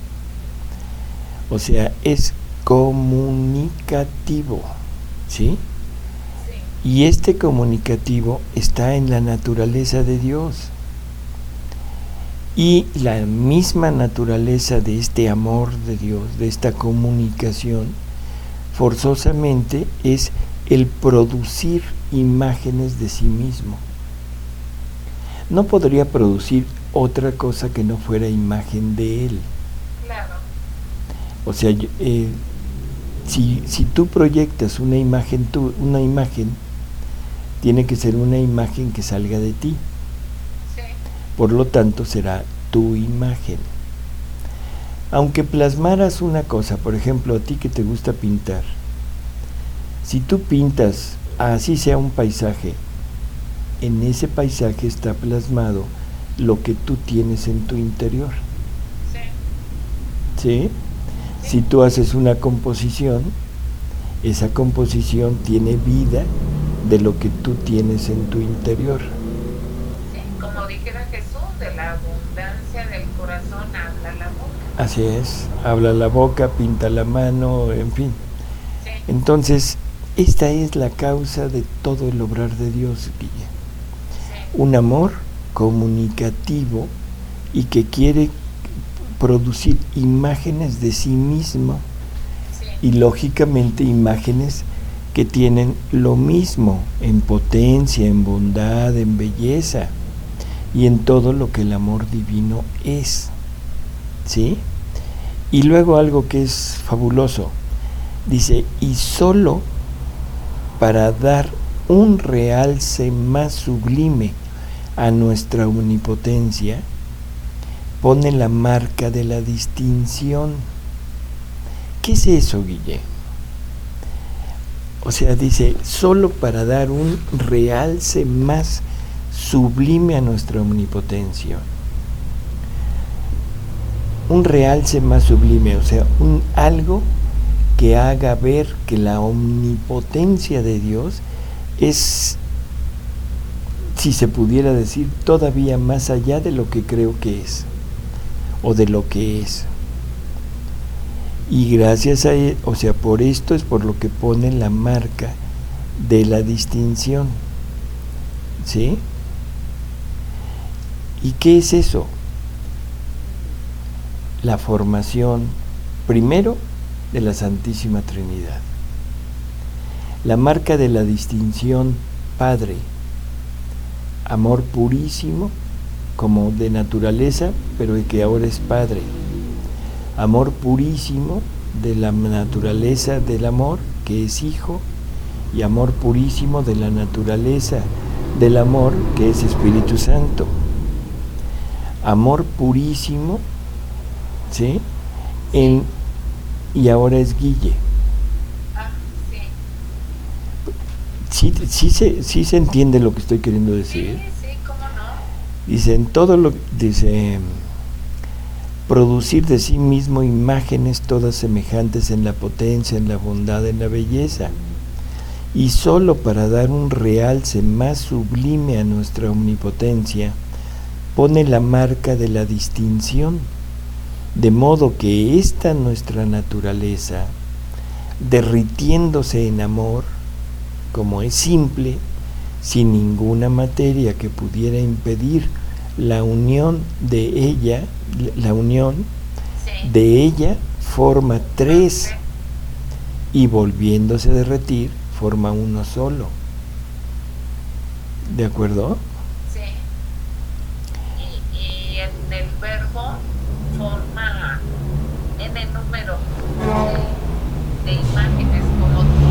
O sea, es comunicativo, ¿sí? Sí. Y este comunicativo está en la naturaleza de Dios. Y la misma naturaleza de este amor de Dios, de esta comunicación, forzosamente es el producir imágenes de sí mismo. No podría producir otra cosa que no fuera imagen de Él. Claro. O sea, eh, si, si tú proyectas una imagen, tú, una imagen, tiene que ser una imagen que salga de ti. Sí. Por lo tanto, será tu imagen. Aunque plasmaras una cosa, por ejemplo, a ti que te gusta pintar, si tú pintas, así sea un paisaje, en ese paisaje está plasmado lo que tú tienes en tu interior. Sí. ¿Sí? Sí. Si tú haces una composición, esa composición tiene vida de lo que tú tienes en tu interior. Sí, como dijera Jesús, de la abundancia del corazón habla la boca. Así es, habla la boca, pinta la mano, en fin. Sí. Entonces, esta es la causa de todo el obrar de Dios, Guille. Sí. Un amor comunicativo y que quiere producir imágenes de sí mismo. Sí. Y lógicamente imágenes que tienen lo mismo en potencia, en bondad, en belleza y en todo lo que el amor divino es. ¿Sí? Y luego algo que es fabuloso, dice, y solo para dar un realce más sublime a nuestra omnipotencia, pone la marca de la distinción. ¿Qué es eso, Guille? O sea, dice, solo para dar un realce más sublime a nuestra omnipotencia. Un realce más sublime, o sea, un algo que haga ver que la omnipotencia de Dios es, si se pudiera decir, todavía más allá de lo que creo que es, o de lo que es. Y gracias a él, o sea, por esto es por lo que pone la marca de la distinción. ¿Sí? ¿Y qué es eso? La formación, primero, de la Santísima Trinidad. La marca de la distinción Padre, amor purísimo como de naturaleza, pero que ahora es Padre, amor purísimo de la naturaleza del amor, que es Hijo, y amor purísimo de la naturaleza del amor, que es Espíritu Santo. Amor purísimo, ¿sí? En, y ahora es Guille. Ah, sí. Sí, sí, se, sí se entiende lo que estoy queriendo decir. Sí, sí, cómo no. Dice, en todo lo dice, producir de sí mismo imágenes todas semejantes en la potencia, en la bondad, en la belleza, y sólo para dar un realce más sublime a nuestra omnipotencia, pone la marca de la distinción, de modo que esta nuestra naturaleza, derritiéndose en amor, como es simple, sin ninguna materia que pudiera impedir la unión de ella, la unión Sí. de ella forma tres, y volviéndose a derretir forma uno solo. ¿De acuerdo? Sí. Y, y en el verbo forma en el número de, de imágenes, como tú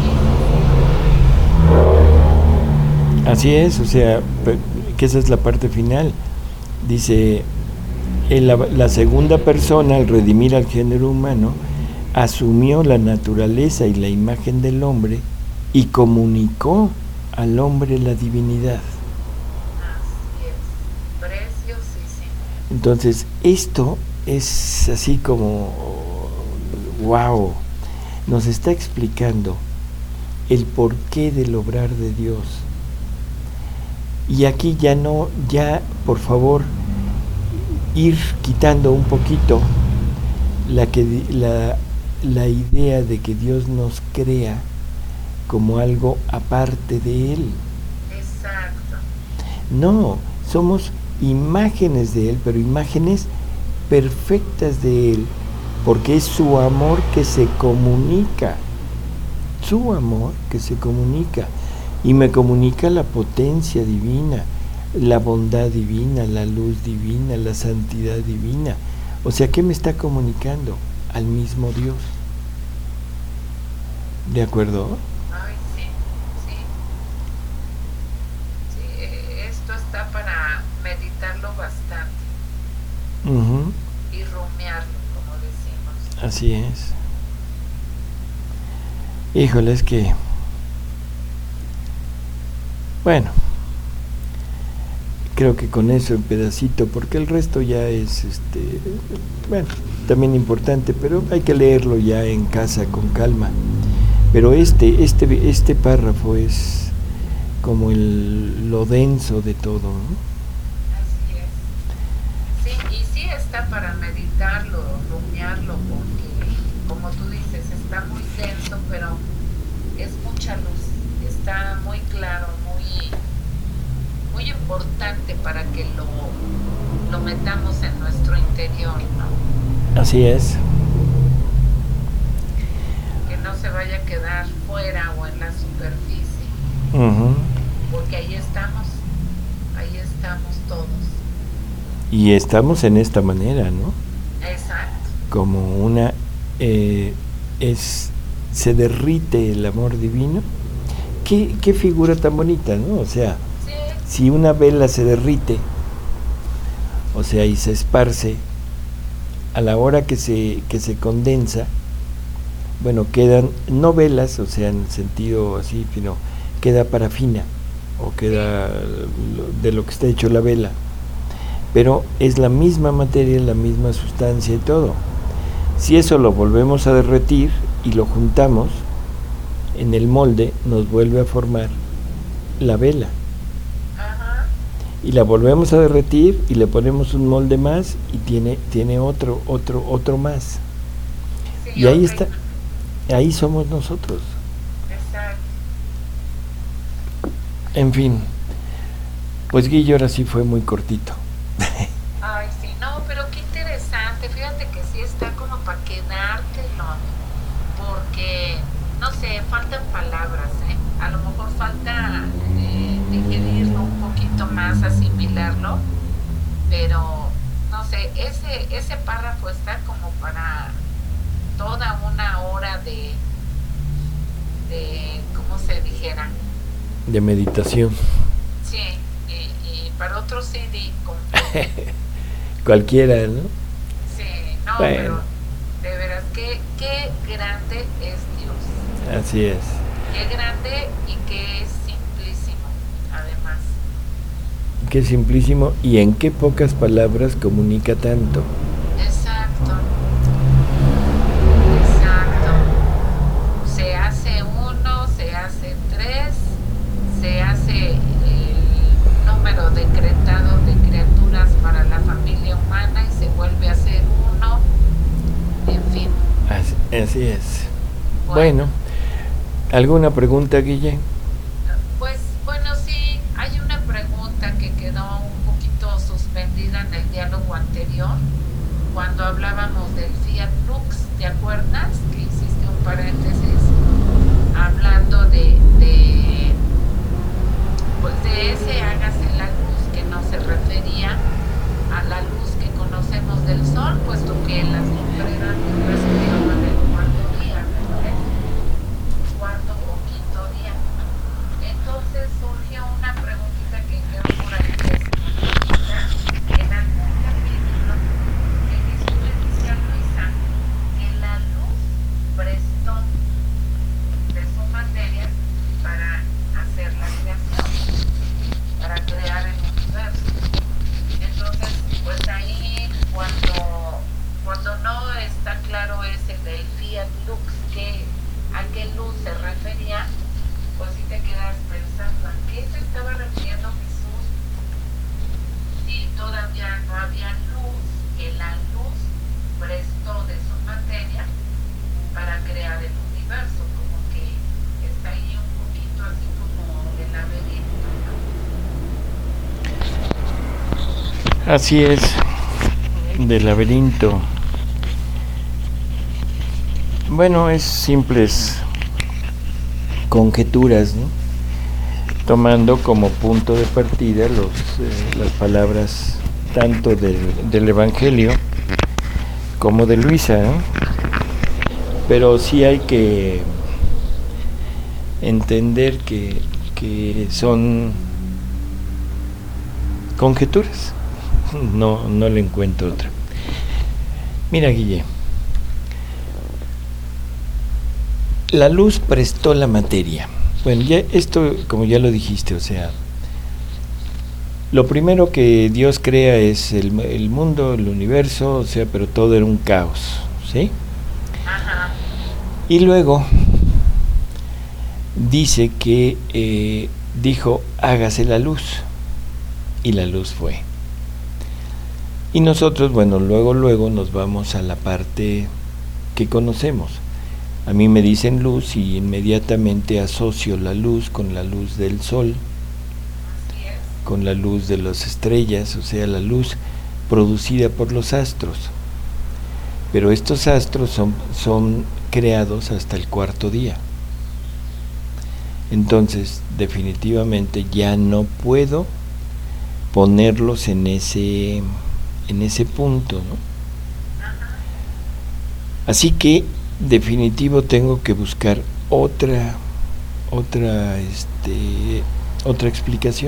dices. Así es, o sea, que esa es la parte final. Dice, en la, la segunda persona, al redimir al género humano, asumió la naturaleza y la imagen del hombre y comunicó al hombre la divinidad. Así es, preciosísimo. Entonces, esto es así como, wow, nos está explicando el porqué del obrar de Dios. Y aquí ya no, ya por favor, ir quitando un poquito la, que, la, la idea de que Dios nos crea como algo aparte de Él. Exacto. No, somos imágenes de Él, pero imágenes perfectas de Él, porque es su amor que se comunica, su amor que se comunica, y me comunica la potencia divina, la bondad divina, la luz divina, la santidad divina. O sea, ¿qué me está comunicando? Al mismo Dios. ¿De acuerdo? Ay, sí, sí. Sí, eh, esto está para meditarlo bastante Uh-huh. y rumiarlo, como decimos. Así es. Híjole, es que... Bueno, creo que con eso en pedacito, porque el resto ya es, este, bueno, también importante, pero hay que leerlo ya en casa con calma. Pero este, este, este párrafo es como el, lo denso de todo, ¿no? Así es. Sí, y sí está para meditarlo, rumiarlo, porque, como tú dices, está muy denso, pero es mucha luz, está muy claro, muy, muy importante para que lo, lo metamos en nuestro interior, ¿no? Así es. Que no se vaya a quedar fuera o en la superficie, Uh-huh. porque ahí estamos, ahí estamos todos. Y estamos en esta manera, ¿no? Exacto. Como una, eh, es, se derrite el amor divino. ¿Qué, qué figura tan bonita, ¿no? O sea, Sí, si una vela se derrite, o sea, y se esparce, a la hora que se, que se condensa, bueno, quedan, no velas, o sea, en el sentido así, sino queda parafina, o queda lo- de lo que está hecho la vela, pero es la misma materia, la misma sustancia y todo. Si eso lo volvemos a derretir y lo juntamos en el molde, nos vuelve a formar la vela. ajá. Y la volvemos a derretir y le ponemos un molde más y tiene, tiene otro, otro, otro más. Sí, Y ahí ok. está, ahí somos nosotros. Exacto. En fin, pues Guillo ahora sí fue muy cortito. Ay, sí, no, pero qué interesante. Fíjate que sí está como para quedártelo, porque, no sé, faltan palabras, ¿eh? A lo mejor falta eh, más asimilarlo, pero no sé, ese, ese párrafo está como para toda una hora de, de ¿cómo se dijera? De meditación. Sí, y, y para otro C D completo. Cualquiera, ¿no? Sí, no, bueno. Pero de veras, qué, qué grande es Dios. Así es. Qué grande y qué simplísimo, además. Qué simplísimo y en qué pocas palabras comunica tanto. Exacto. Exacto. Se hace uno, se hace tres, se hace el número decretado de criaturas para la familia humana y se vuelve a hacer uno. En fin. Así, así es. Bueno. Bueno, ¿alguna pregunta, Guille? Pues bueno, sí, hay una pregunta que quedó un poquito suspendida en el diálogo anterior, cuando hablábamos del Fiat Lux, ¿te acuerdas? Que hiciste un paréntesis hablando de, de, pues de ese hágase la luz, que no se refería a la luz que conocemos del sol, puesto que las lumbreras respiraban el cuarto día, ¿no? Cuarto o quinto día. Entonces surgió una preguntita que quedó por ahí desconocida en algún capítulo que Jesús le dice a Luisa que la luz prestó de su materia para hacer la creación, para crear el universo. Entonces, pues ahí cuando, cuando no está claro ese del Fiat Lux, que a qué luz se refería, pues si te quedas pensando, ¿a qué se estaba refiriendo Jesús? Si todavía no había luz, que la luz prestó de su materia para crear el universo, como que está ahí un poquito así como de laberinto, ¿no? Así es, de laberinto. Bueno, es simples conjeturas, ¿no? Tomando como punto de partida los, eh, las palabras tanto del, del Evangelio como de Luisa, ¿no? Pero sí hay que entender que, que son conjeturas, no, no le encuentro otra. Mira, Guille, la luz prestó la materia. Bueno, ya esto, como ya lo dijiste, o sea, lo primero que Dios crea es el, el mundo, el universo, o sea, pero todo era un caos, ¿sí? Ajá. Y luego dice que eh, dijo, hágase la luz, y la luz fue. Y nosotros, bueno, luego, luego nos vamos a la parte que conocemos. A mí me dicen luz y inmediatamente asocio la luz con la luz del sol, con la luz de las estrellas, o sea, la luz producida por los astros. Pero estos astros son, son creados hasta el cuarto día. Entonces, definitivamente ya no puedo ponerlos en ese, en ese punto, ¿no? Así que definitivo tengo que buscar otra otra este otra explicación.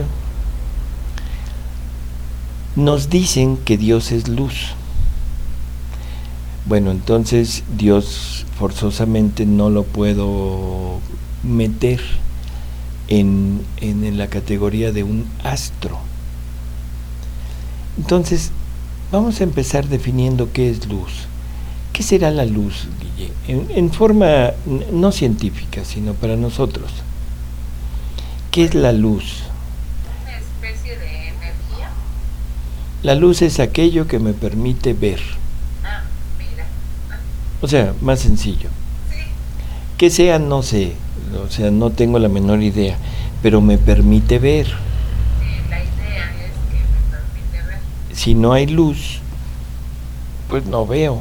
Nos dicen que Dios es luz. Bueno, entonces Dios forzosamente no lo puedo meter en, en, en la categoría de un astro. Entonces, vamos a empezar definiendo qué es luz. ¿Qué será la luz, Guille? En, en forma no científica, sino para nosotros. ¿Qué es la luz? Una especie de energía. La luz es aquello que me permite ver. Ah, mira. O sea, más sencillo. Sí. Que sea, no sé, o sea, no tengo la menor idea, pero me permite ver. Sí, la idea es que me permite ver. Si no hay luz, pues no veo.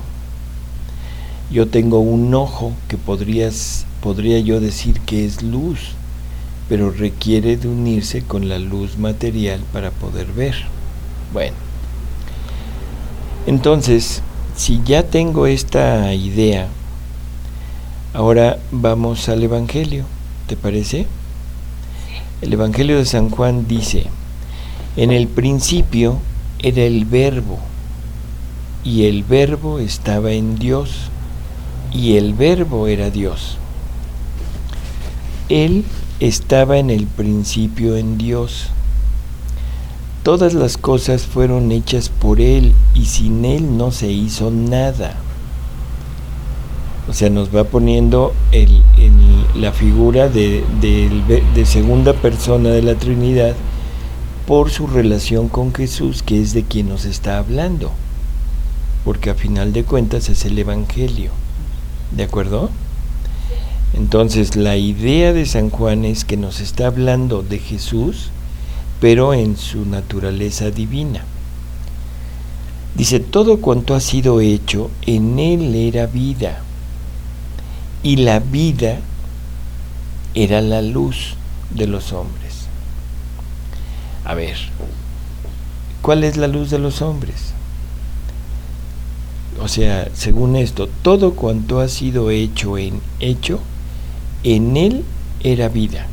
Yo tengo un ojo que podrías, podría yo decir que es luz, pero requiere de unirse con la luz material para poder ver. Bueno, entonces, si ya tengo esta idea, ahora vamos al Evangelio, ¿te parece? El Evangelio de San Juan dice: en el principio era el Verbo, y el Verbo estaba en Dios, y el Verbo era Dios. Él estaba en el principio en Dios. Todas las cosas fueron hechas por Él, y sin Él no se hizo nada. O sea, nos va poniendo el, el, la figura de, de, de segunda persona de la Trinidad por su relación con Jesús, que es de quien nos está hablando, porque a final de cuentas es el Evangelio. ¿De acuerdo? Entonces, la idea de San Juan es que nos está hablando de Jesús, pero en su naturaleza divina. Dice: todo cuanto ha sido hecho, en Él era vida, y la vida era la luz de los hombres. A ver, ¿cuál es la luz de los hombres? O sea, según esto, todo cuanto ha sido hecho en hecho, en Él era vida.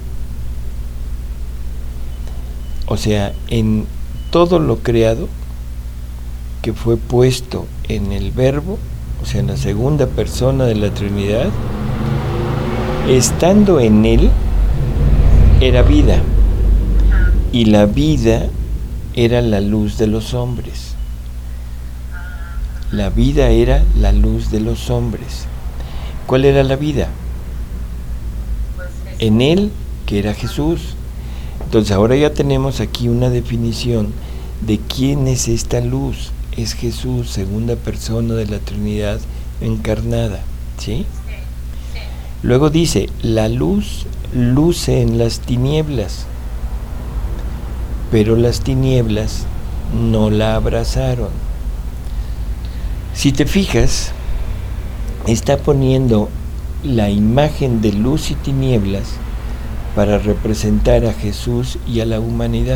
O sea, en todo lo creado que fue puesto en el Verbo, o sea, en la segunda persona de la Trinidad, estando en Él, era vida, y la vida era la luz de los hombres. La vida era la luz de los hombres. ¿Cuál era la vida? En Él, que era Jesús. Entonces ahora ya tenemos aquí una definición de quién es esta luz. Es Jesús, segunda persona de la Trinidad encarnada, ¿sí? Luego dice: la luz luce en las tinieblas, pero las tinieblas no la abrazaron. Si te fijas, está poniendo la imagen de luz y tinieblas para representar a Jesús y a la humanidad.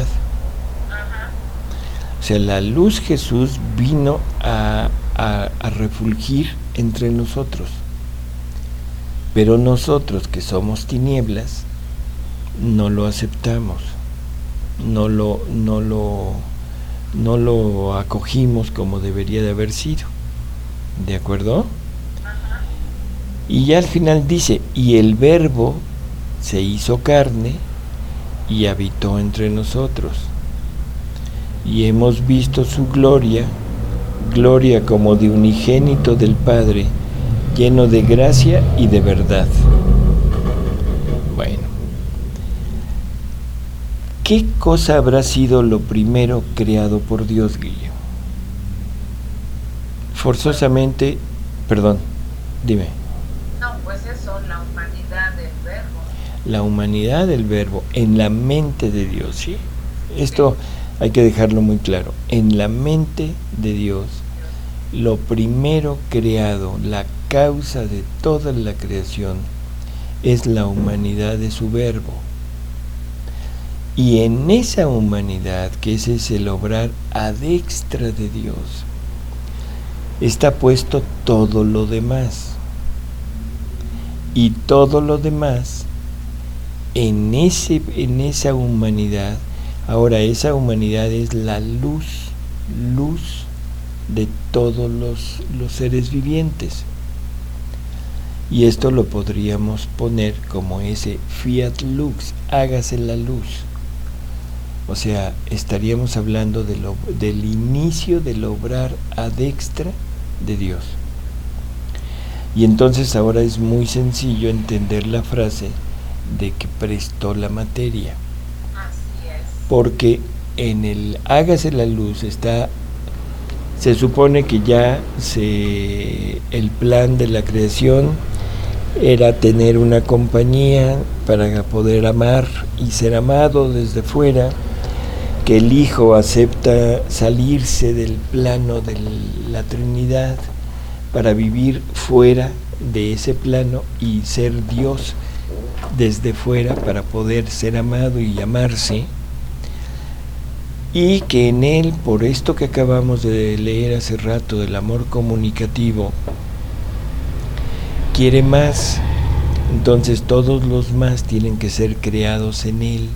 O sea, la luz Jesús vino a, a, a refulgir entre nosotros, pero nosotros que somos tinieblas no lo aceptamos, no lo, no lo, no lo acogimos como debería de haber sido. ¿De acuerdo? Y ya al final dice: y el Verbo se hizo carne y habitó entre nosotros, y hemos visto su gloria, gloria como de unigénito del Padre, lleno de gracia y de verdad. Bueno, ¿qué cosa habrá sido lo primero creado por Dios, Guillermo? Forzosamente, perdón, dime. No, pues eso, la humanidad del Verbo. La humanidad del Verbo, en la mente de Dios, ¿sí? Esto hay que dejarlo muy claro. En la mente de Dios, lo primero creado, la causa de toda la creación, es la humanidad de su Verbo. Y en esa humanidad, que ese es el obrar ad extra de Dios, está puesto todo lo demás. Y todo lo demás, en, ese, en esa humanidad, ahora esa humanidad es la luz, luz de todos los, los seres vivientes. Y esto lo podríamos poner como ese fiat lux, hágase la luz. O sea, estaríamos hablando de lo, del inicio del obrar ad extra de Dios. Y entonces ahora es muy sencillo entender la frase de que prestó la materia. Así es. Porque en el hágase la luz está, se supone que ya se, el plan de la creación era tener una compañía para poder amar y ser amado desde fuera, que el Hijo acepta salirse del plano de la Trinidad para vivir fuera de ese plano y ser Dios desde fuera para poder ser amado y amarse, y que en él, por esto que acabamos de leer hace rato del amor comunicativo, quiere más. Entonces todos los más tienen que ser creados en él,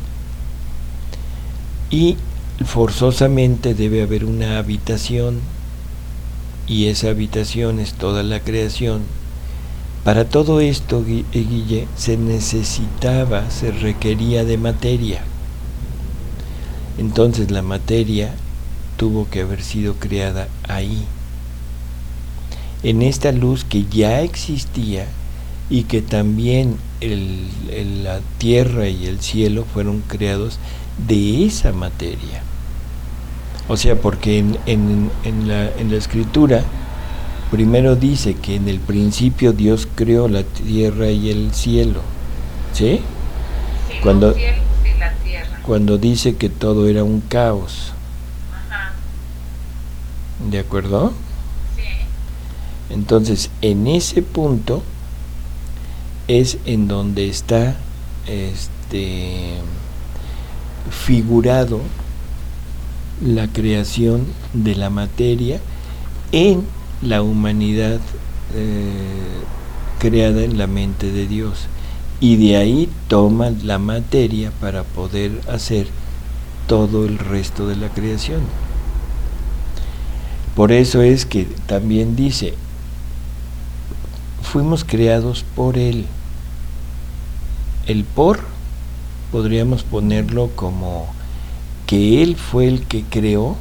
y forzosamente debe haber una habitación, y esa habitación es toda la creación. Para todo esto, Guille, se necesitaba, se requería de materia. Entonces la materia tuvo que haber sido creada ahí, en esta luz que ya existía, y que también el, el, la tierra y el cielo fueron creados de esa materia. O sea, porque en, en, en, la, en la escritura primero dice que en el principio Dios creó la tierra y el cielo, ¿sí? Sí, cuando, los cielos y la tierra. Cuando dice que todo era un caos. Ajá. ¿De acuerdo? Sí. Entonces, en ese punto es en donde está este figurado la creación de la materia en la humanidad eh, creada en la mente de Dios, y de ahí toma la materia para poder hacer todo el resto de la creación. Por eso es que también dice, fuimos creados por Él. El por podríamos ponerlo como que Él fue el que creó,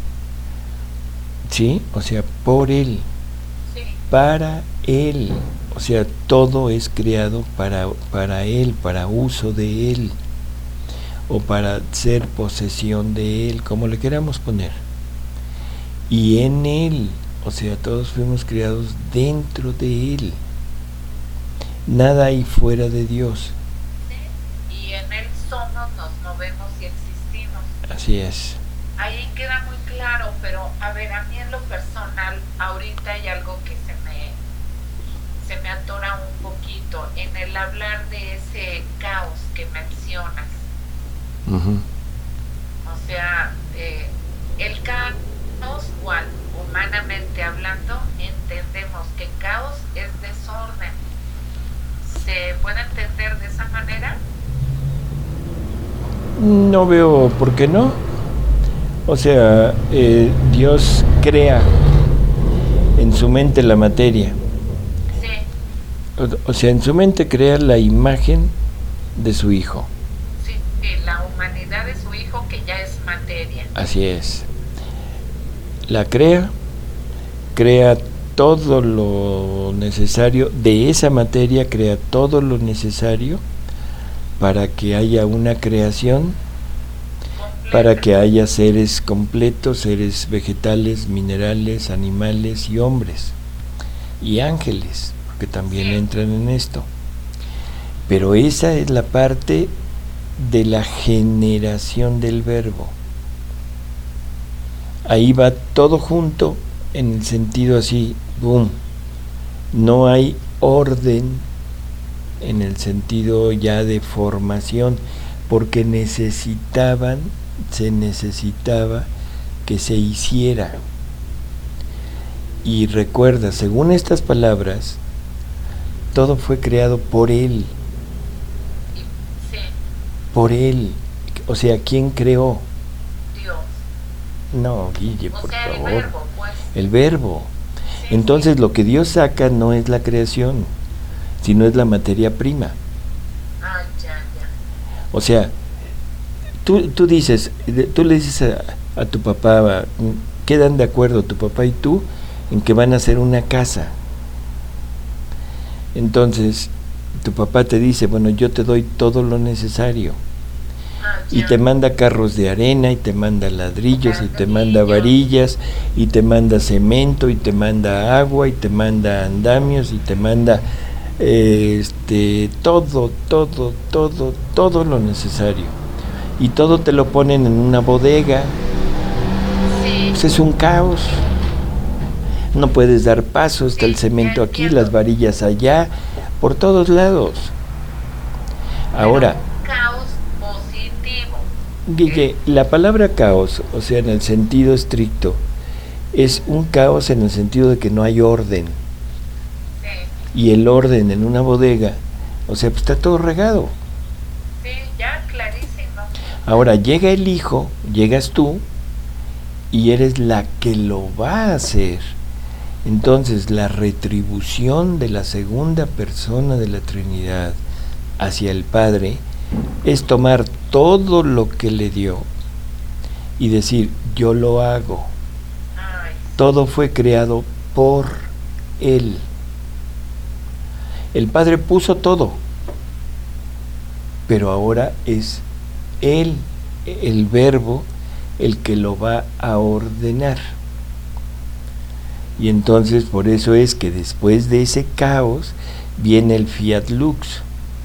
¿sí? O sea, por Él, Sí. para Él, o sea, todo es creado para, para Él, para uso de Él, o para ser posesión de Él, como le queramos poner. Y en Él, o sea, todos fuimos creados dentro de Él. Nada hay fuera de Dios. Sí. Y en Él somos, nos movemos y existimos. Así es. Ahí queda muy claro, pero a ver, a mí en lo personal, ahorita hay algo que se me, se me atora un poquito en el hablar de ese caos que mencionas. Uh-huh. O sea, eh, el caos, igual, humanamente hablando, entendemos que caos es desorden. ¿Se puede entender de esa manera? No veo por qué no. O sea, eh, Dios crea en su mente la materia. Sí. O, o sea, en su mente crea la imagen de su Hijo. Sí, sí, la humanidad de su Hijo, que ya es materia. Así es. La crea, crea todo lo necesario, de esa materia crea todo lo necesario para que haya una creación, Completa. para que haya seres completos, seres vegetales, minerales, animales y hombres, y ángeles, porque también Sí. entran en esto. Pero esa es la parte de la generación del verbo. Ahí va todo junto en el sentido así, boom. No hay orden en el sentido ya de formación, porque necesitaban, se necesitaba que se hiciera. Y recuerda, según estas palabras, todo fue creado por Él, Sí, por Él. O sea, ¿quién creó? Dios. No, Guille, O por sea, el favor. verbo, pues. El verbo. Sí, Entonces sí. lo que Dios saca no es la creación, sino es la materia prima. Ah, ya, ya. O sea, tú, tú dices, tú le dices a, a tu papá, quedan de acuerdo tu papá y tú en que van a hacer una casa. Entonces, tu papá te dice, bueno, yo te doy todo lo necesario. Ah, Y ya. te manda carros de arena, y te manda ladrillos, y te Ladrillos. manda varillas, y te manda cemento, y te manda agua, y te manda andamios, y te manda eh, este todo, todo, todo, todo lo necesario. Y todo te lo ponen en una bodega. Sí. Pues es un caos. No puedes dar paso, está el Sí, cemento ya aquí, entiendo. las varillas allá, por todos lados. Ahora, un caos positivo. Guille, la palabra caos, o sea, en el sentido estricto, es un caos en el sentido de que no hay orden. Sí. Y el orden en una bodega, o sea, pues está todo regado. Sí, ya, clarísimo. Ahora llega el hijo, llegas tú, y eres la que lo va a hacer. Entonces la retribución de la segunda persona de la Trinidad hacia el Padre es tomar todo lo que le dio y decir, yo lo hago. Ay, Todo fue creado por Él. El Padre puso todo, pero ahora es Él, el Verbo, el que lo va a ordenar. Y entonces por eso es que después de ese caos viene el fiat lux.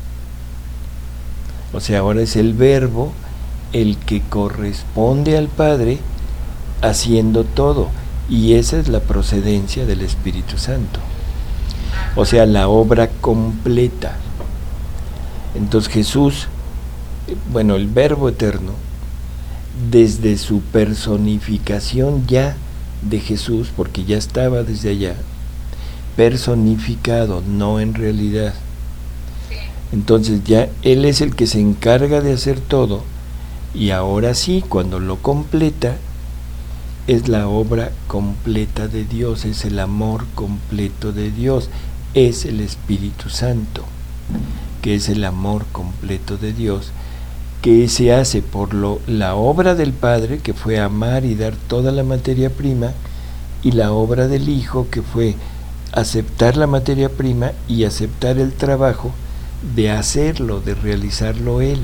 O sea, ahora es el Verbo el que corresponde al Padre haciendo todo. Y esa es la procedencia del Espíritu Santo. O sea, la obra completa. Entonces Jesús, bueno, el Verbo eterno, desde su personificación ya de Jesús, porque ya estaba desde allá, personificado, no en realidad. sí. Entonces ya Él es el que se encarga de hacer todo, y ahora sí, cuando lo completa, es la obra completa de Dios, es el amor completo de Dios, es el Espíritu Santo, que es el amor completo de Dios, que se hace por lo, la obra del Padre, que fue amar y dar toda la materia prima, y la obra del Hijo, que fue aceptar la materia prima y aceptar el trabajo de hacerlo, de realizarlo Él.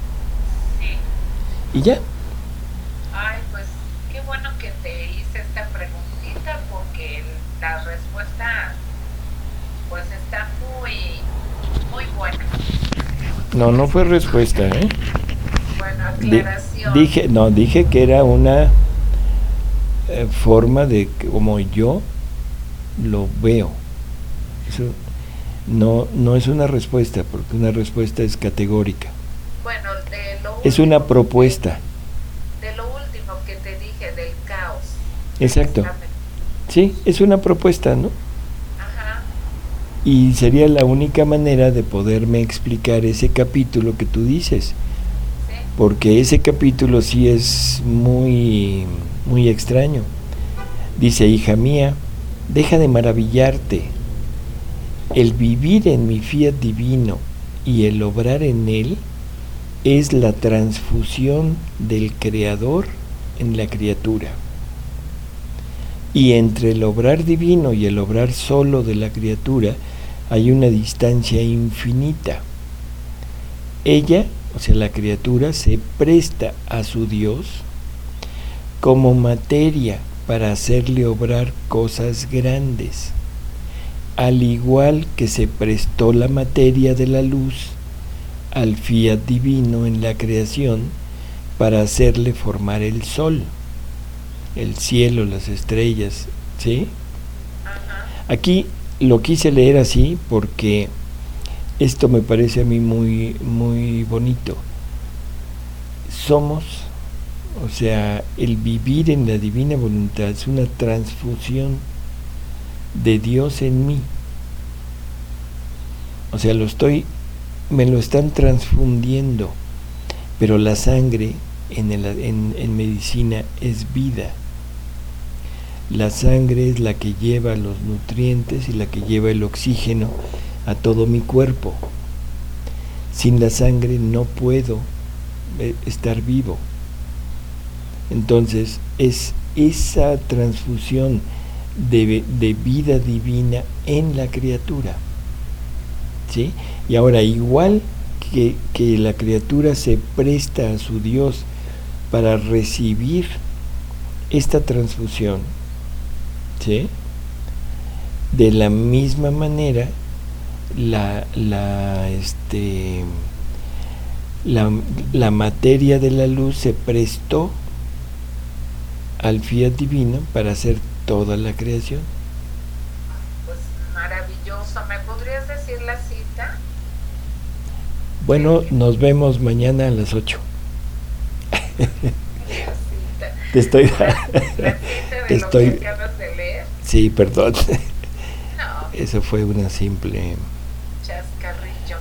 Sí. Y ya. Ay, pues qué bueno que te hice esta preguntita porque la respuesta pues está muy, muy buena. No, no fue respuesta, ¿eh? Bueno, Di- aclaración. dije, no, dije que era una eh, forma de que, como yo lo veo. Eso no, no es una respuesta, porque una respuesta es categórica. Bueno, de lo Es último una propuesta. que- de lo último que te dije del caos. Exacto. Exactamente. Sí, es una propuesta, ¿no? Ajá. Y sería la única manera de poderme explicar ese capítulo que tú dices, Sí. porque ese capítulo sí es muy, muy extraño. Dice, hija mía, deja de maravillarte. El vivir en mi fiat divino y el obrar en él es la transfusión del Creador en la criatura. Y entre el obrar divino y el obrar solo de la criatura hay una distancia infinita. Ella, o sea, la criatura, se presta a su Dios como materia para hacerle obrar cosas grandes, al igual que se prestó la materia de la luz al fiat divino en la creación para hacerle formar el sol, el cielo, las estrellas, ¿sí? Ajá. Aquí lo quise leer así porque esto me parece a mí muy, muy bonito. Somos, o sea, el vivir en la divina voluntad es una transfusión de Dios en mí. O sea, lo estoy, me lo están transfundiendo, pero la sangre en, el, en, en medicina es vida. La sangre es la que lleva los nutrientes y la que lleva el oxígeno a todo mi cuerpo. Sin la sangre no puedo eh, estar vivo. Entonces es esa transfusión de, de vida divina en la criatura, ¿sí? Y ahora, igual que, que la criatura se presta a su Dios para recibir esta transfusión, ¿sí? De la misma manera la la este la, la materia de la luz se prestó al fiat divino para hacer toda la creación. Pues maravilloso. ¿Me podrías decir la cita? Bueno, nos vemos mañana a las ocho. Te estoy... La, la cita de te lo estoy... que acabas de leer. Sí, perdón. No. Eso fue una simple... Chascarrillo.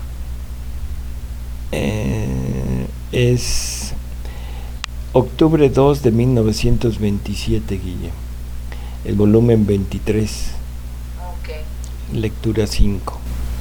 Eh, es octubre dos de mil novecientos veintisiete, Guille. El volumen veintitrés. Ok. Lectura cinco.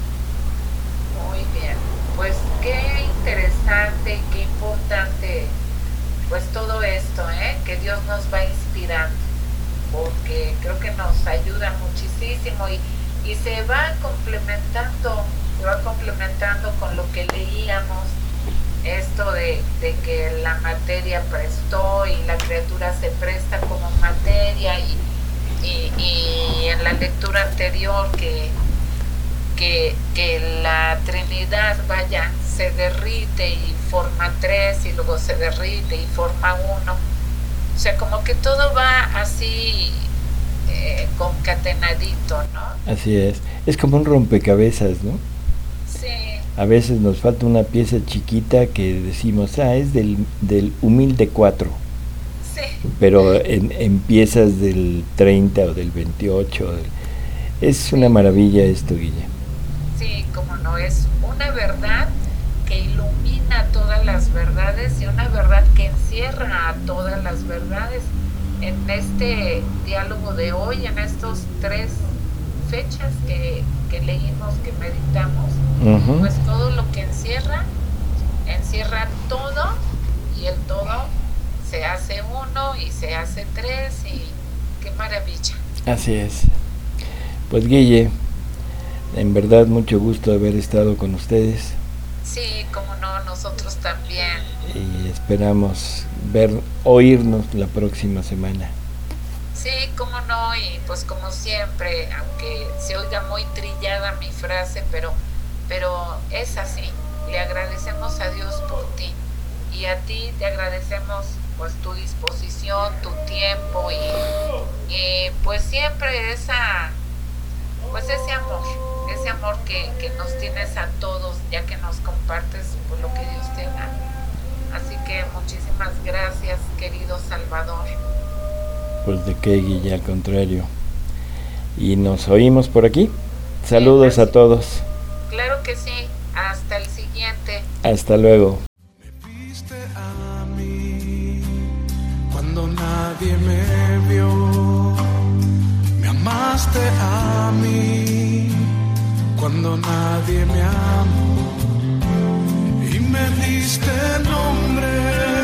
Muy bien. Pues qué interesante, qué importante, pues todo esto, ¿eh? Que Dios nos va inspirando, porque creo que nos ayuda muchísimo y, y se va complementando, se va complementando con lo que leíamos, esto de, de que la materia prestó y la criatura se presta como materia y, y, y en la lectura anterior que, que, que la Trinidad, vaya, se derrite y forma tres y luego se derrite y forma uno. O sea, como que todo va así eh, concatenadito, ¿no? Así es. Es como un rompecabezas, ¿no? Sí. A veces nos falta una pieza chiquita que decimos, ah, es del, del humilde cuatro. Sí. Pero en, en piezas del treinta o del veintiocho. Del... Es una maravilla esto, Guille. Sí, como no, es una verdad que ilumina todas las verdades y una verdad que encierra a todas las verdades. En este diálogo de hoy, en estos tres fechas que, que leímos, que meditamos, uh-huh. Pues todo lo que encierra, encierra todo y el todo se hace uno y se hace tres y qué maravilla. Así es. Pues Guille, en verdad mucho gusto haber estado con ustedes. Sí, como no, nosotros también. Y esperamos ver, oírnos la próxima semana. Sí, como no, y pues como siempre, aunque se oiga muy trillada mi frase, pero, pero es así. Le agradecemos a Dios por ti y a ti te agradecemos pues tu disposición, tu tiempo y, y pues siempre esa, pues ese amor. ese amor que, que nos tienes a todos, ya que nos compartes por lo que Dios te da. Así que muchísimas gracias, querido Salvador. Pues de qué, Guille, al contrario. Y nos oímos por aquí. Saludos a todos. Claro que sí, hasta el siguiente. Hasta luego. Me viste a mí cuando nadie me vio, me amaste a mí cuando nadie me amó y me diste nombre.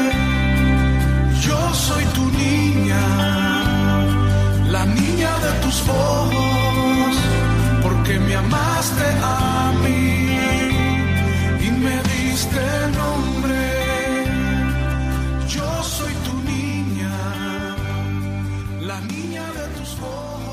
Yo soy tu niña, la niña de tus ojos, porque me amaste a mí y me diste nombre. Yo soy tu niña, la niña de tus ojos.